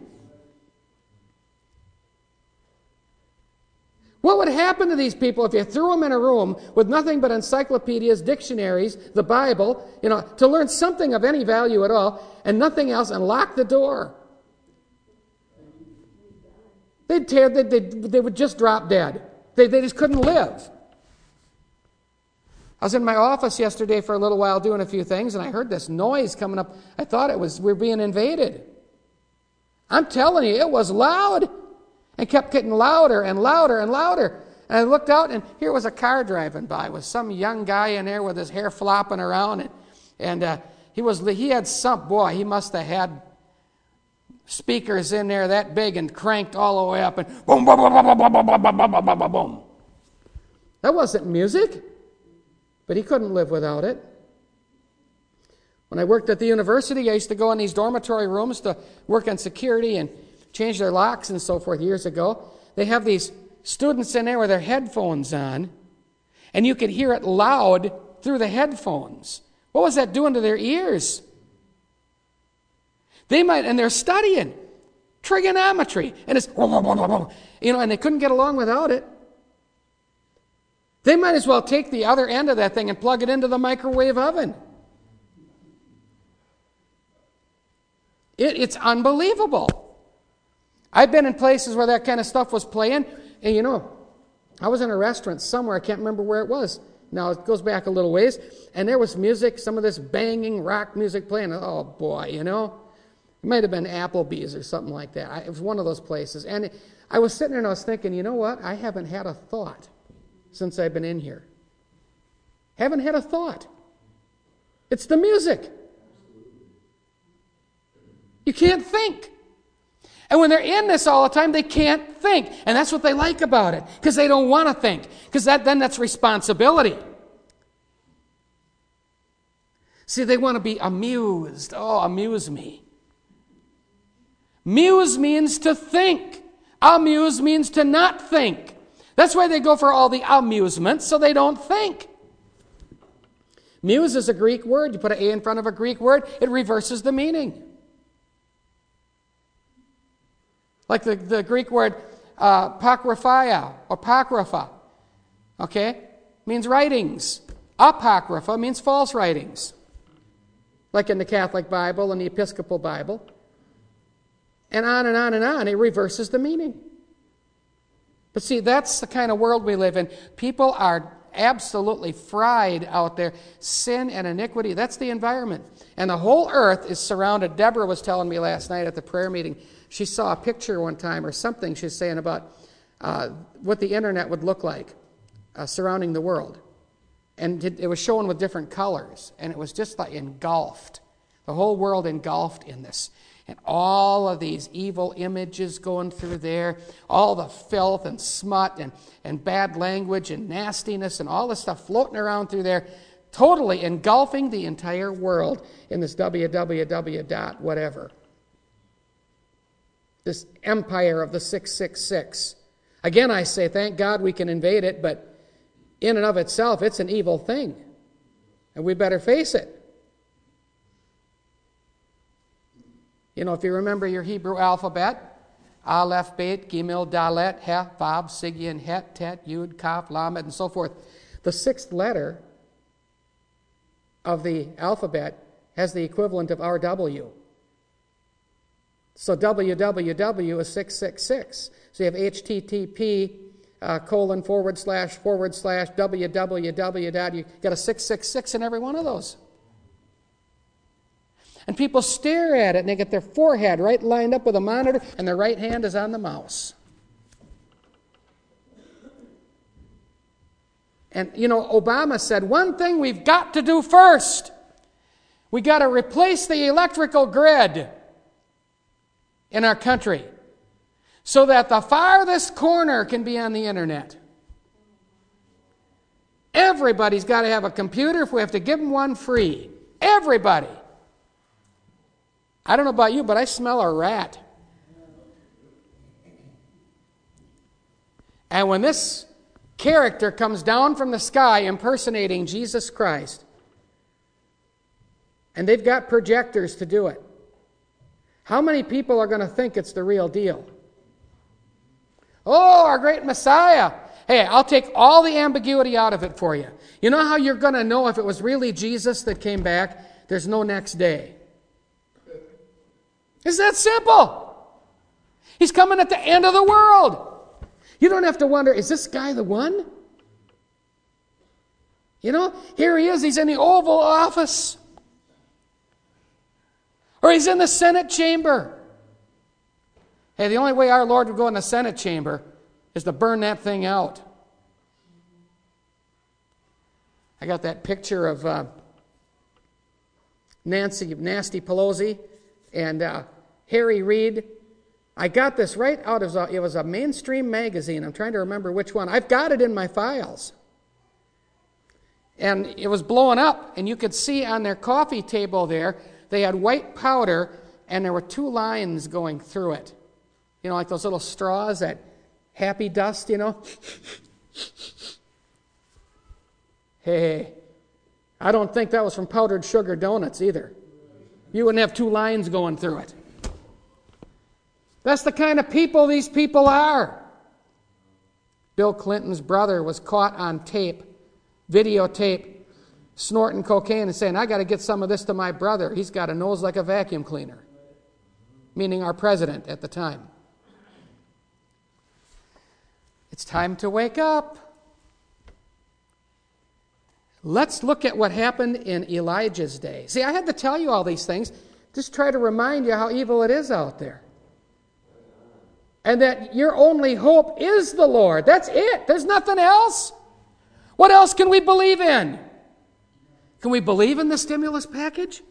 What would happen to these people if you threw them in a room with nothing but encyclopedias, dictionaries, the Bible, you know, to learn something of any value at all, and nothing else, and lock the door? They'd tear, they they would just drop dead. They, they just couldn't live. I was in my office yesterday for a little while doing a few things, and I heard this noise coming up. I thought it was we were being invaded. I'm telling you, it was loud. And kept getting louder and louder and louder. And I looked out, and here was a car driving by with some young guy in there with his hair flopping around. And, and uh, he was he had some, boy, he must have had speakers in there that big and cranked all the way up. And boom, boom, boom, boom, boom, boom, boom, boom, boom, boom, boom, boom. That wasn't music, but he couldn't live without it. When I worked at the university, I used to go in these dormitory rooms to work on security and change their locks and so forth years ago. They have these students in there with their headphones on, and you could hear it loud through the headphones. What was that doing to their ears? They might, and they're studying trigonometry, and it's, you know, and they couldn't get along without it. They might as well take the other end of that thing and plug it into the microwave oven. It, it's unbelievable. I've been in places where that kind of stuff was playing, and you know, I was in a restaurant somewhere, I can't remember where it was. Now, it goes back a little ways, and there was music, some of this banging rock music playing. Oh, boy, you know. It might have been Applebee's or something like that. I, it was one of those places. And it, I was sitting there and I was thinking, you know what? I haven't had a thought since I've been in here. Haven't had a thought. It's the music. You can't think. And when they're in this all the time, they can't think. And that's what they like about it, because they don't want to think, because that, then that's responsibility. See, they want to be amused. Oh, amuse me. Muse means to think. Amuse means to not think. That's why they go for all the amusements, so they don't think. Muse is a Greek word. You put an A in front of a Greek word, it reverses the meaning. Like the, the Greek word uh, pakrophaia or pakropha, okay, means writings. Apocrypha means false writings, like in the Catholic Bible and the Episcopal Bible. And on and on and on, it reverses the meaning. But see, that's the kind of world we live in. People are absolutely fried out there. Sin and iniquity, that's the environment. And the whole earth is surrounded. Deborah was telling me last night at the prayer meeting, she saw a picture one time or something she's saying about uh, what the internet would look like uh, surrounding the world. And it, it was shown with different colors. And it was just like engulfed. The whole world engulfed in this. And all of these evil images going through there, all the filth and smut and, and bad language and nastiness and all this stuff floating around through there, totally engulfing the entire world in this W W W dot whatever. This empire of the six six six. Again, I say, thank God we can invade it, but in and of itself, it's an evil thing. And we better face it. You know, if you remember your Hebrew alphabet, Aleph, Bet, Gimel, Dalet, Heh, Vav, Sigin, Het, Tet, Yud, Kaf, Lamed, and so forth. The sixth letter of the alphabet has the equivalent of R W. So W W W is six six six. So you have H T T P uh, colon forward slash forward slash www dot. You got a six six six in every one of those. And people stare at it, and they get their forehead right lined up with a monitor, and their right hand is on the mouse. And, you know, Obama said, one thing we've got to do first, we got to replace the electrical grid in our country so that the farthest corner can be on the internet. Everybody's got to have a computer if we have to give them one free. Everybody. I don't know about you, but I smell a rat. And when this character comes down from the sky impersonating Jesus Christ, and they've got projectors to do it, how many people are going to think it's the real deal? Oh, our great Messiah. Hey, I'll take all the ambiguity out of it for you. You know how you're going to know if it was really Jesus that came back? There's no next day. It's that simple. He's coming at the end of the world. You don't have to wonder, is this guy the one? You know, here he is, he's in the Oval Office. Or he's in the Senate chamber. Hey, the only way our Lord would go in the Senate chamber is to burn that thing out. I got that picture of uh, Nancy, Nasty Pelosi and uh, Harry Reid. I got this right out of, a, it was a mainstream magazine. I'm trying to remember which one. I've got it in my files. And it was blowing up, and you could see on their coffee table there, they had white powder, and there were two lines going through it. You know, like those little straws, that happy dust, you know. Hey, I don't think that was from powdered sugar donuts either. You wouldn't have two lines going through it. That's the kind of people these people are. Bill Clinton's brother was caught on tape, videotape, snorting cocaine and saying, I got to get some of this to my brother. He's got a nose like a vacuum cleaner. Meaning our president at the time. It's time to wake up. Let's look at what happened in Elijah's day. See, I had to tell you all these things. Just try to remind you how evil it is out there. And that your only hope is the Lord. That's it. There's nothing else. What else can we believe in? Can we believe in the stimulus package?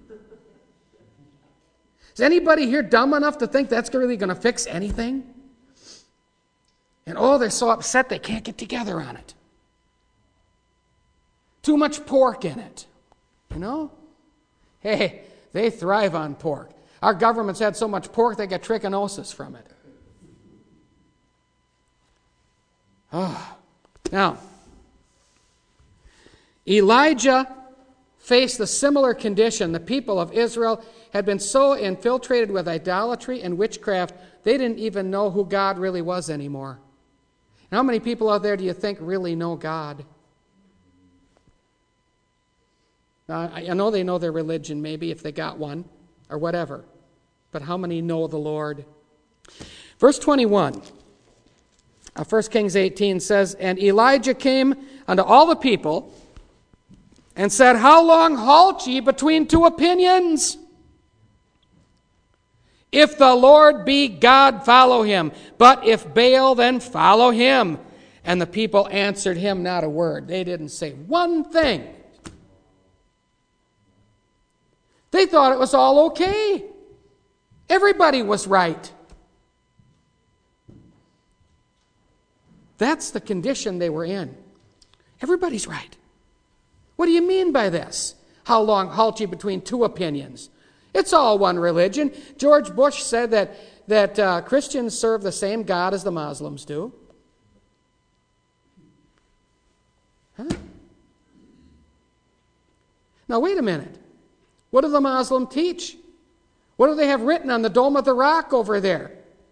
Is anybody here dumb enough to think that's really going to fix anything? And oh, they're so upset they can't get together on it. Too much pork in it. You know? Hey, they thrive on pork. Our government's had so much pork they get trichinosis from it. Oh. Now, Elijah faced a similar condition. The people of Israel had been so infiltrated with idolatry and witchcraft, they didn't even know who God really was anymore. And how many people out there do you think really know God? Now, I know they know their religion, maybe, if they got one, or whatever. But how many know the Lord? Verse twenty-one of First Kings eighteen says, And Elijah came unto all the people, and said, How long halt ye between two opinions? If the Lord be God, follow him. But if Baal, then follow him. And the people answered him not a word. They didn't say one thing. They thought it was all okay. Everybody was right. That's the condition they were in. Everybody's right. What do you mean by this? How long halt ye between two opinions? It's all one religion. George Bush said that, that uh, Christians serve the same God as the Muslims do. Huh? Now, wait a minute. What do the Muslims teach? What do they have written on the Dome of the Rock over there?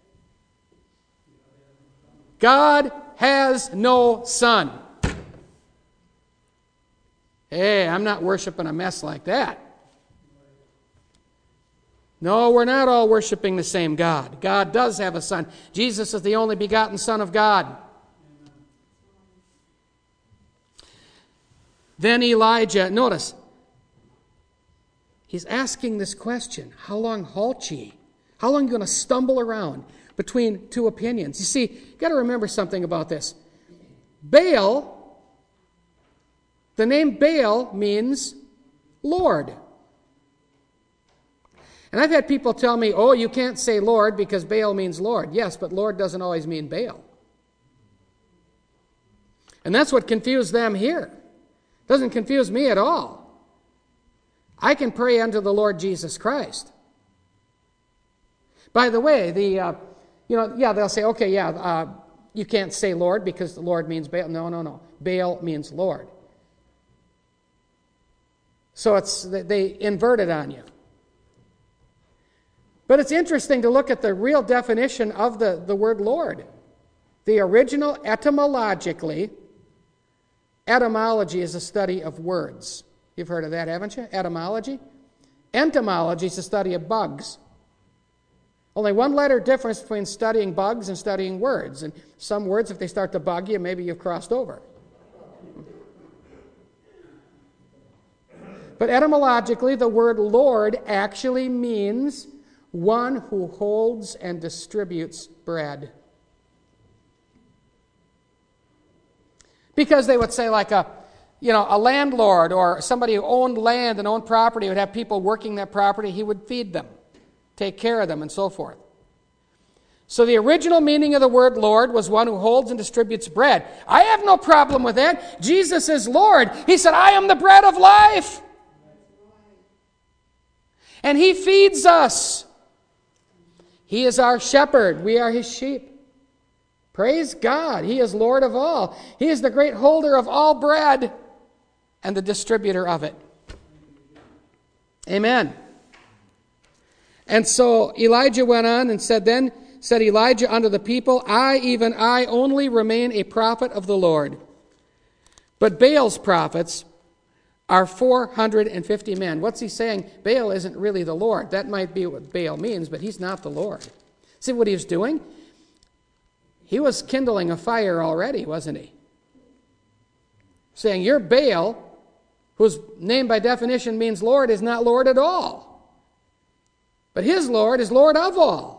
God has no son. Hey, I'm not worshiping a mess like that. No, we're not all worshiping the same God. God does have a son. Jesus is the only begotten Son of God. Then Elijah, notice, he's asking this question, how long halt ye? How long are you going to stumble around between two opinions? You see, you've got to remember something about this. Baal, the name Baal means Lord. And I've had people tell me, oh, you can't say Lord because Baal means Lord. Yes, but Lord doesn't always mean Baal. And that's what confused them here. Doesn't confuse me at all. I can pray unto the Lord Jesus Christ. By the way, the uh, you know, yeah, they'll say, okay, yeah, uh, you can't say Lord because the Lord means Baal. No, no, no. Baal means Lord. So it's they invert it on you. But it's interesting to look at the real definition of the, the word Lord. The original etymologically, etymology is a study of words. You've heard of that, haven't you? Etymology. Entomology is the study of bugs. Only one letter difference between studying bugs and studying words. And some words, if they start to bug you, maybe you've crossed over. But etymologically, the word Lord actually means one who holds and distributes bread. Because they would say like a, you know, a landlord or somebody who owned land and owned property would have people working that property. He would feed them, take care of them, and so forth. So the original meaning of the word Lord was one who holds and distributes bread. I have no problem with that. Jesus is Lord. He said, I am the bread of life. And He feeds us. He is our shepherd. We are His sheep. Praise God. He is Lord of all. He is the great holder of all bread and the distributor of it. Amen. And so Elijah went on and said, Then said Elijah unto the people, I, even I, only remain a prophet of the Lord. But Baal's prophets are four hundred fifty men. What's he saying? Baal isn't really the Lord. That might be what Baal means, but he's not the Lord. See what he was doing? He was kindling a fire already, wasn't he? Saying, your Baal, whose name by definition means Lord, is not Lord at all. But his Lord is Lord of all.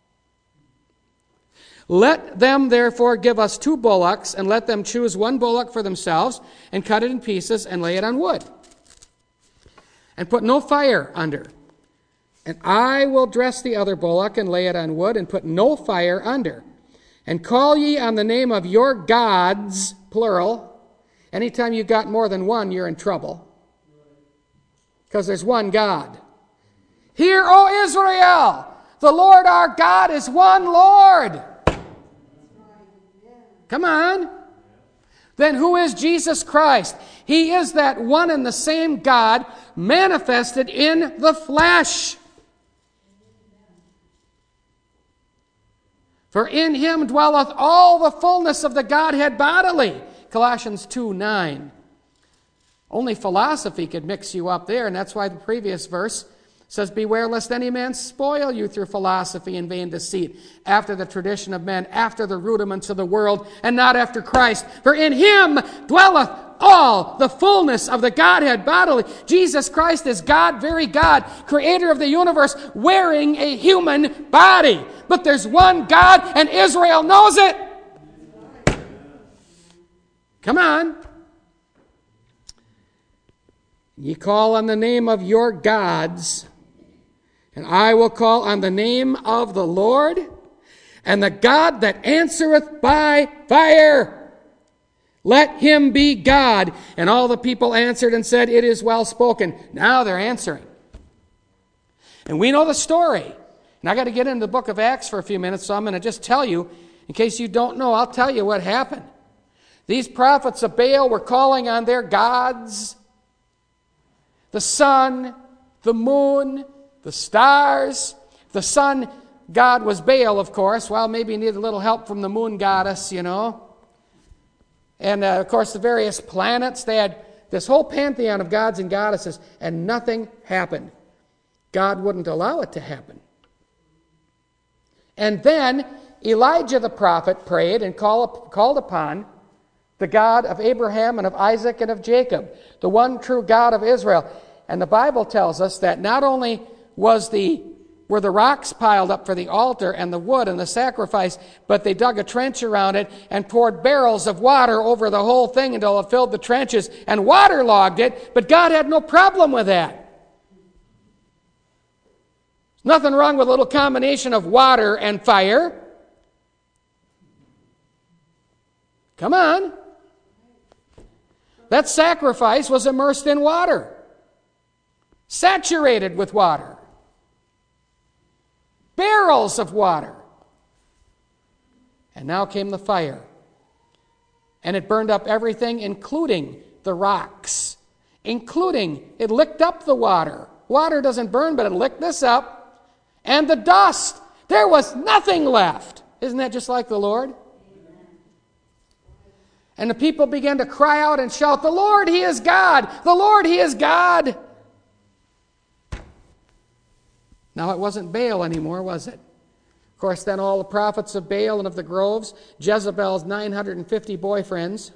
Let them therefore give us two bullocks, and let them choose one bullock for themselves, and cut it in pieces, and lay it on wood. And put no fire under. And I will dress the other bullock, and lay it on wood, and put no fire under. And call ye on the name of your gods, plural. Anytime you got more than one, you're in trouble. Because there's one God. Hear, O Israel, the Lord our God is one Lord. Come on. Then who is Jesus Christ? He is that one and the same God manifested in the flesh. For in him dwelleth all the fullness of the Godhead bodily. Colossians two nine. Only philosophy could mix you up there, and that's why the previous verse says, beware lest any man spoil you through philosophy and vain deceit, after the tradition of men, after the rudiments of the world, and not after Christ. For in him dwelleth all the fullness of the Godhead bodily. Jesus Christ is God, very God, creator of the universe, wearing a human body. But there's one God, and Israel knows it. Come on. Ye call on the name of your gods, and I will call on the name of the Lord, and the God that answereth by fire. Let him be God. And all the people answered and said, it is well spoken. Now they're answering. And we know the story. And I got to get into the book of Acts for a few minutes, so I'm going to just tell you, in case you don't know, I'll tell you what happened. These prophets of Baal were calling on their gods, the sun, the moon, the stars. The sun god was Baal, of course. Well, maybe he needed a little help from the moon goddess, you know. And, uh, of course, the various planets. They had this whole pantheon of gods and goddesses, and nothing happened. God wouldn't allow it to happen. And then Elijah the prophet prayed and call, called upon the God of Abraham and of Isaac and of Jacob, the one true God of Israel. And the Bible tells us that not only was the were the rocks piled up for the altar and the wood and the sacrifice, but they dug a trench around it and poured barrels of water over the whole thing until it filled the trenches and waterlogged it. But God had no problem with that. Nothing wrong with a little combination of water and fire. Come on. That sacrifice was immersed in water, saturated with water. Barrels of water. And now came the fire. And it burned up everything, including the rocks. Including, it licked up the water. Water doesn't burn, but it licked this up. And the dust. There was nothing left. Isn't that just like the Lord? And the people began to cry out and shout, "The Lord, He is God! The Lord, He is God!" Now, it wasn't Baal anymore, was it? Of course, then all the prophets of Baal and of the groves, Jezebel's nine hundred fifty boyfriends.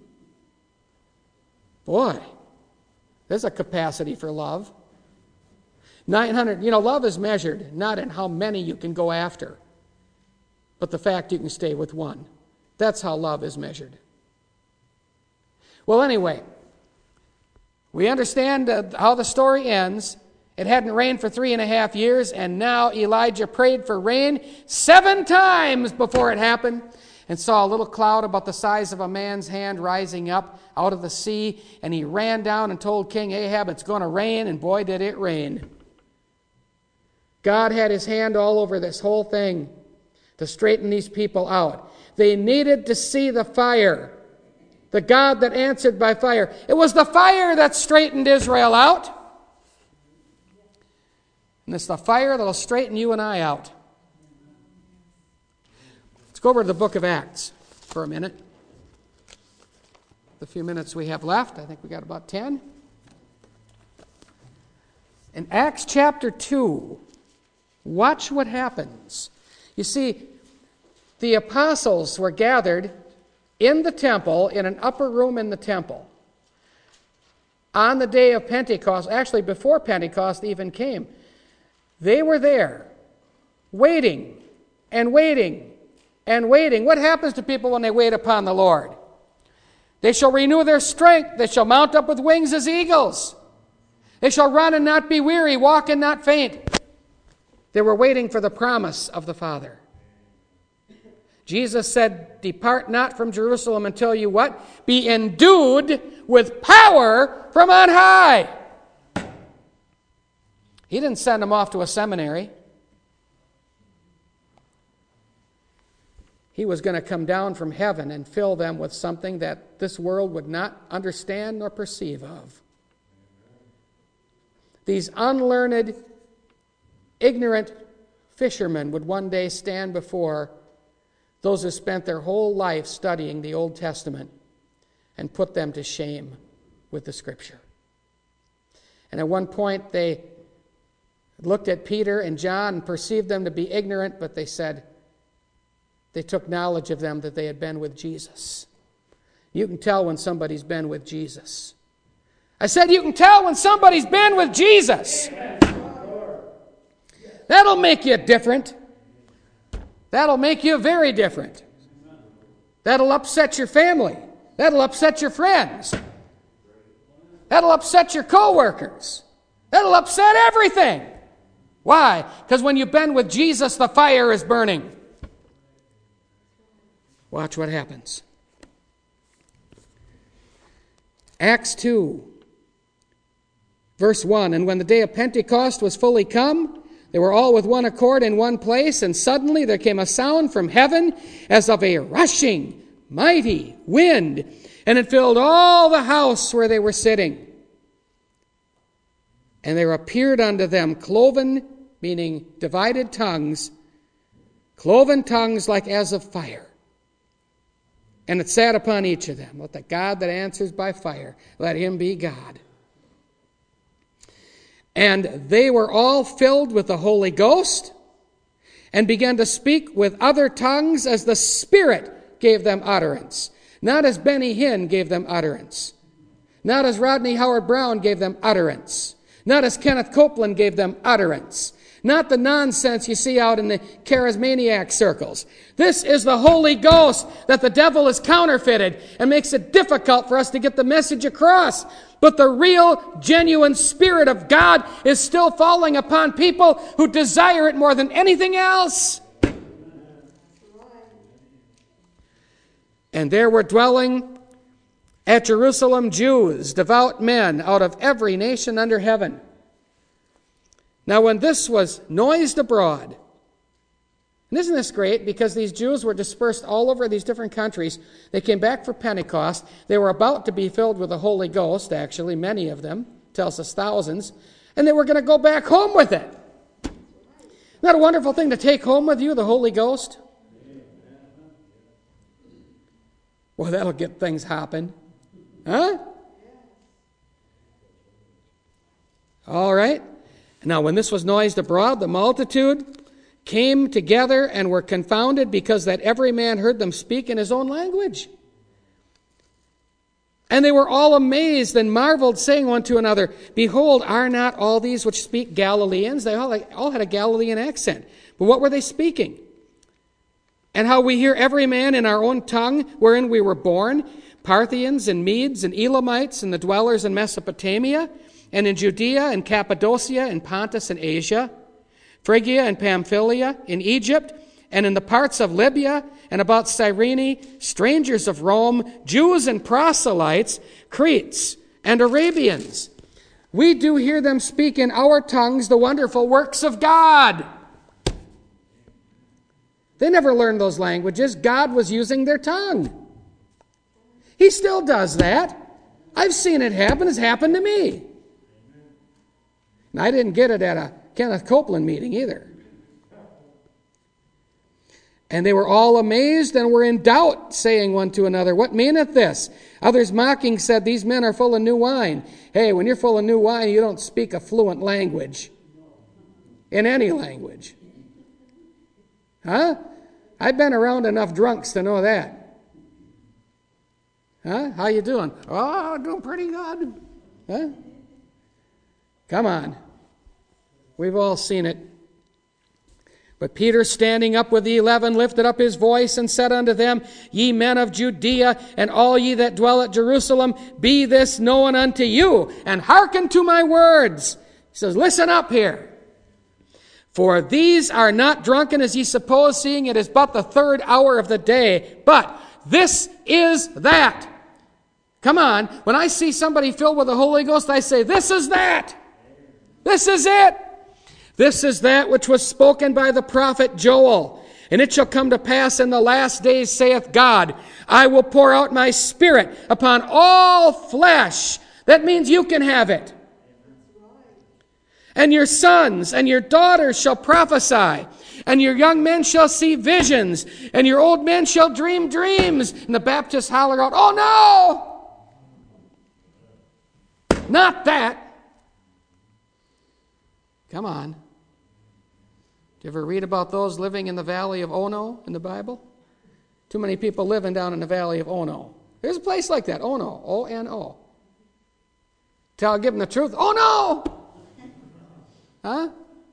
Boy, there's a capacity for love. nine hundred, you know, love is measured not in how many you can go after, but the fact you can stay with one. That's how love is measured. Well, anyway, we understand uh, how the story ends. It hadn't rained for three and a half years, and now Elijah prayed for rain seven times before it happened, and saw a little cloud about the size of a man's hand rising up out of the sea, and he ran down and told King Ahab, "It's going to rain," and boy, did it rain. God had His hand all over this whole thing to straighten these people out. They needed to see the fire, the God that answered by fire. It was the fire that straightened Israel out. And it's the fire that will straighten you and I out. Let's go over to the book of Acts for a minute. The few minutes we have left, I think we got about ten. In Acts chapter two, watch what happens. You see, the apostles were gathered in the temple, in an upper room in the temple, on the day of Pentecost, actually before Pentecost even came. They were there, waiting and waiting and waiting. What happens to people when they wait upon the Lord? They shall renew their strength. They shall mount up with wings as eagles. They shall run and not be weary, walk and not faint. They were waiting for the promise of the Father. Jesus said, "Depart not from Jerusalem until you" what? "Be endued with power from on high." He didn't send them off to a seminary. He was going to come down from heaven and fill them with something that this world would not understand nor perceive of. These unlearned, ignorant fishermen would one day stand before those who spent their whole life studying the Old Testament and put them to shame with the Scripture. And at one point they looked at Peter and John and perceived them to be ignorant, but they said, they took knowledge of them that they had been with Jesus. You can tell when somebody's been with Jesus. I said you can tell when somebody's been with Jesus. That'll make you different. That'll make you very different. That'll upset your family. That'll upset your friends. That'll upset your coworkers. That'll upset everything. Why? Because when you've been with Jesus, the fire is burning. Watch what happens. Acts two, verse one. And when the day of Pentecost was fully come, they were all with one accord in one place, and suddenly there came a sound from heaven as of a rushing, mighty wind, and it filled all the house where they were sitting. And there appeared unto them cloven, meaning divided tongues, cloven tongues like as of fire. And it sat upon each of them. Let the God that answers by fire, let him be God. And they were all filled with the Holy Ghost and began to speak with other tongues as the Spirit gave them utterance. Not as Benny Hinn gave them utterance. Not as Rodney Howard Brown gave them utterance. Not as Kenneth Copeland gave them utterance. Not the nonsense you see out in the charismaniac circles. This is the Holy Ghost that the devil has counterfeited and makes it difficult for us to get the message across. But the real, genuine Spirit of God is still falling upon people who desire it more than anything else. And there were dwelling at Jerusalem Jews, devout men out of every nation under heaven. Now when this was noised abroad, and isn't this great? Because these Jews were dispersed all over these different countries. They came back for Pentecost. They were about to be filled with the Holy Ghost, actually, many of them, tells us thousands, and they were going to go back home with it. Isn't that a wonderful thing to take home with you, the Holy Ghost? Well, that'll get things hopping. Huh? All right. Now, when this was noised abroad, the multitude came together and were confounded, because that every man heard them speak in his own language. And they were all amazed and marveled, saying one to another, Behold, are not all these which speak Galileans? They all, all had a Galilean accent. But what were they speaking? And how we hear every man in our own tongue wherein we were born, Parthians and Medes and Elamites and the dwellers in Mesopotamia, and in Judea and Cappadocia and Pontus and Asia, Phrygia and Pamphylia, in Egypt, and in the parts of Libya and about Cyrene, strangers of Rome, Jews and proselytes, Cretes and Arabians. We do hear them speak in our tongues the wonderful works of God. They never learned those languages. God was using their tongue. He still does that. I've seen it happen. It's happened to me. And I didn't get it at a Kenneth Copeland meeting either. And they were all amazed and were in doubt, saying one to another, What meaneth this? Others mocking said, These men are full of new wine. Hey, when you're full of new wine, you don't speak a fluent language. In any language. Huh? I've been around enough drunks to know that. Huh? How you doing? Oh, doing pretty good. Huh? Come on. We've all seen it. But Peter, standing up with the eleven, lifted up his voice and said unto them, Ye men of Judea, and all ye that dwell at Jerusalem, be this known unto you, and hearken to my words. He says, listen up here. For these are not drunken as ye suppose, seeing it is but the third hour of the day. But this is that. Come on. When I see somebody filled with the Holy Ghost, I say, this is that. This is it. This is that which was spoken by the prophet Joel. And it shall come to pass in the last days, saith God, I will pour out my Spirit upon all flesh. That means you can have it. And your sons and your daughters shall prophesy, and your young men shall see visions, and your old men shall dream dreams. And the Baptists holler out, oh no! Not that. Come on. Do you ever read about those living in the valley of Ono in the Bible? Too many people living down in the valley of Ono. There's a place like that, Ono, O N O. Tell, give them the truth, oh no! Huh?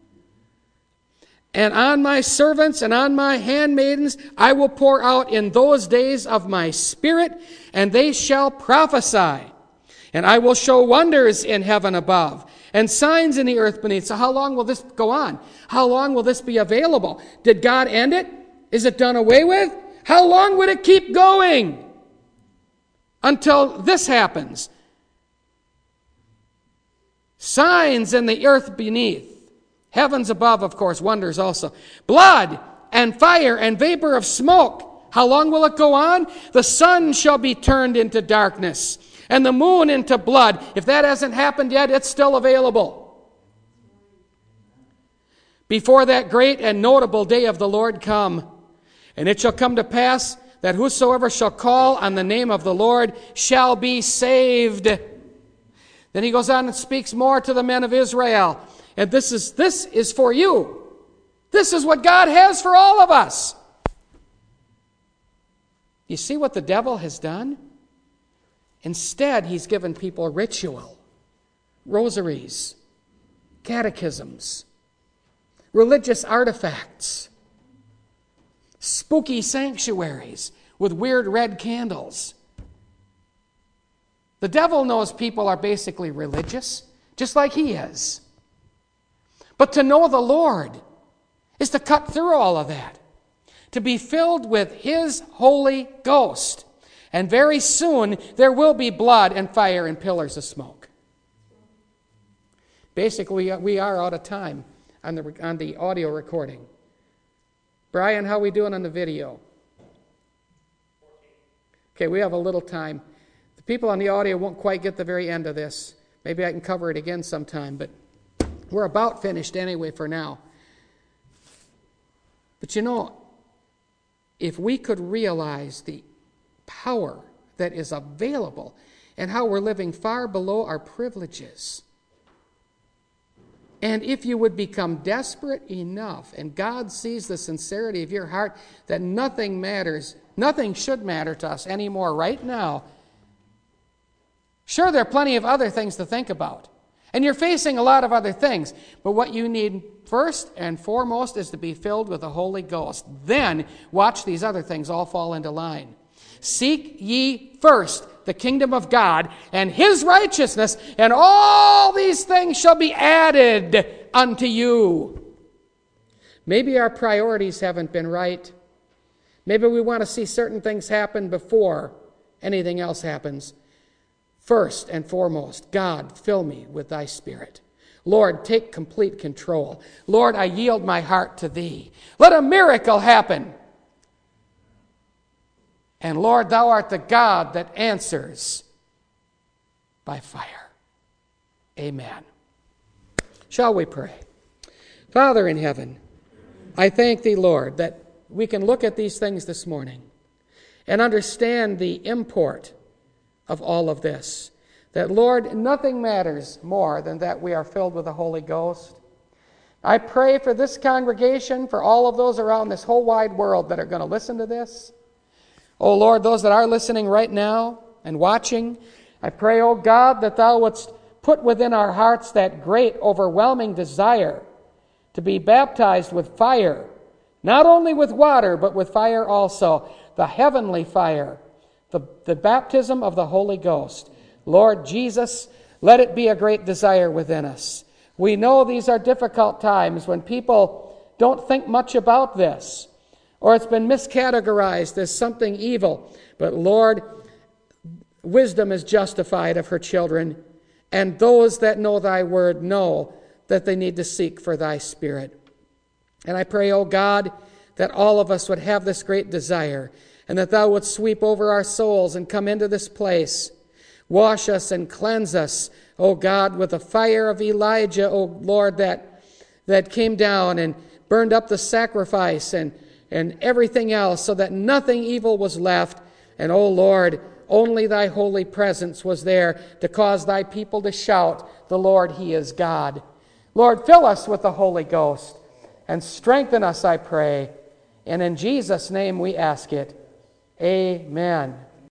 And on my servants and on my handmaidens I will pour out in those days of my Spirit, and they shall prophesy. And I will show wonders in heaven above, and signs in the earth beneath. So how long will this go on? How long will this be available? Did God end it? Is it done away with? How long would it keep going? Until this happens. Signs in the earth beneath. Heavens above, of course, wonders also. Blood and fire and vapor of smoke. How long will it go on? The sun shall be turned into darkness, and the moon into blood. If that hasn't happened yet, it's still available. Before that great and notable day of the Lord come. And it shall come to pass that whosoever shall call on the name of the Lord shall be saved. Then he goes on and speaks more to the men of Israel. And this is, this is for you. This is what God has for all of us. You see what the devil has done? Instead, he's given people ritual, rosaries, catechisms, religious artifacts, spooky sanctuaries with weird red candles. The devil knows people are basically religious, just like he is. But to know the Lord is to cut through all of that, to be filled with His Holy Ghost. And very soon, there will be blood and fire and pillars of smoke. Basically, we are out of time on the, on the audio recording. Brian, how are we doing on the video? Okay, we have a little time. The people on the audio won't quite get the very end of this. Maybe I can cover it again sometime, but we're about finished anyway for now. But you know, if we could realize the power that is available and how we're living far below our privileges, and if you would become desperate enough, and God sees the sincerity of your heart, that nothing matters, nothing should matter to us anymore right now. Sure, there are plenty of other things to think about. And you're facing a lot of other things. But what you need first and foremost is to be filled with the Holy Ghost. Then watch these other things all fall into line. Seek ye first the kingdom of God and His righteousness, and all these things shall be added unto you. Maybe our priorities haven't been right. Maybe we want to see certain things happen before anything else happens. First and foremost, God, fill me with Thy Spirit. Lord, take complete control. Lord, I yield my heart to Thee. Let a miracle happen. And Lord, Thou art the God that answers by fire. Amen. Shall we pray? Father in heaven, I thank Thee, Lord, that we can look at these things this morning and understand the import of all of this. That, Lord, nothing matters more than that we are filled with the Holy Ghost. I pray for this congregation, for all of those around this whole wide world that are going to listen to this. Oh, Lord, those that are listening right now and watching, I pray, oh God, that Thou wouldst put within our hearts that great, overwhelming desire to be baptized with fire, not only with water, but with fire also, the heavenly fire, the, the baptism of the Holy Ghost. Lord Jesus, let it be a great desire within us. We know these are difficult times when people don't think much about this, or it's been miscategorized as something evil. But Lord, wisdom is justified of her children, and those that know Thy word know that they need to seek for Thy Spirit. And I pray, oh God, that all of us would have this great desire, and that Thou would sweep over our souls and come into this place. Wash us and cleanse us, O God, with the fire of Elijah, O Lord, that, that came down and burned up the sacrifice and, and everything else, so that nothing evil was left. And, O Lord, only Thy holy presence was there to cause Thy people to shout, "The Lord, He is God." Lord, fill us with the Holy Ghost and strengthen us, I pray. And in Jesus' name we ask it. Amen.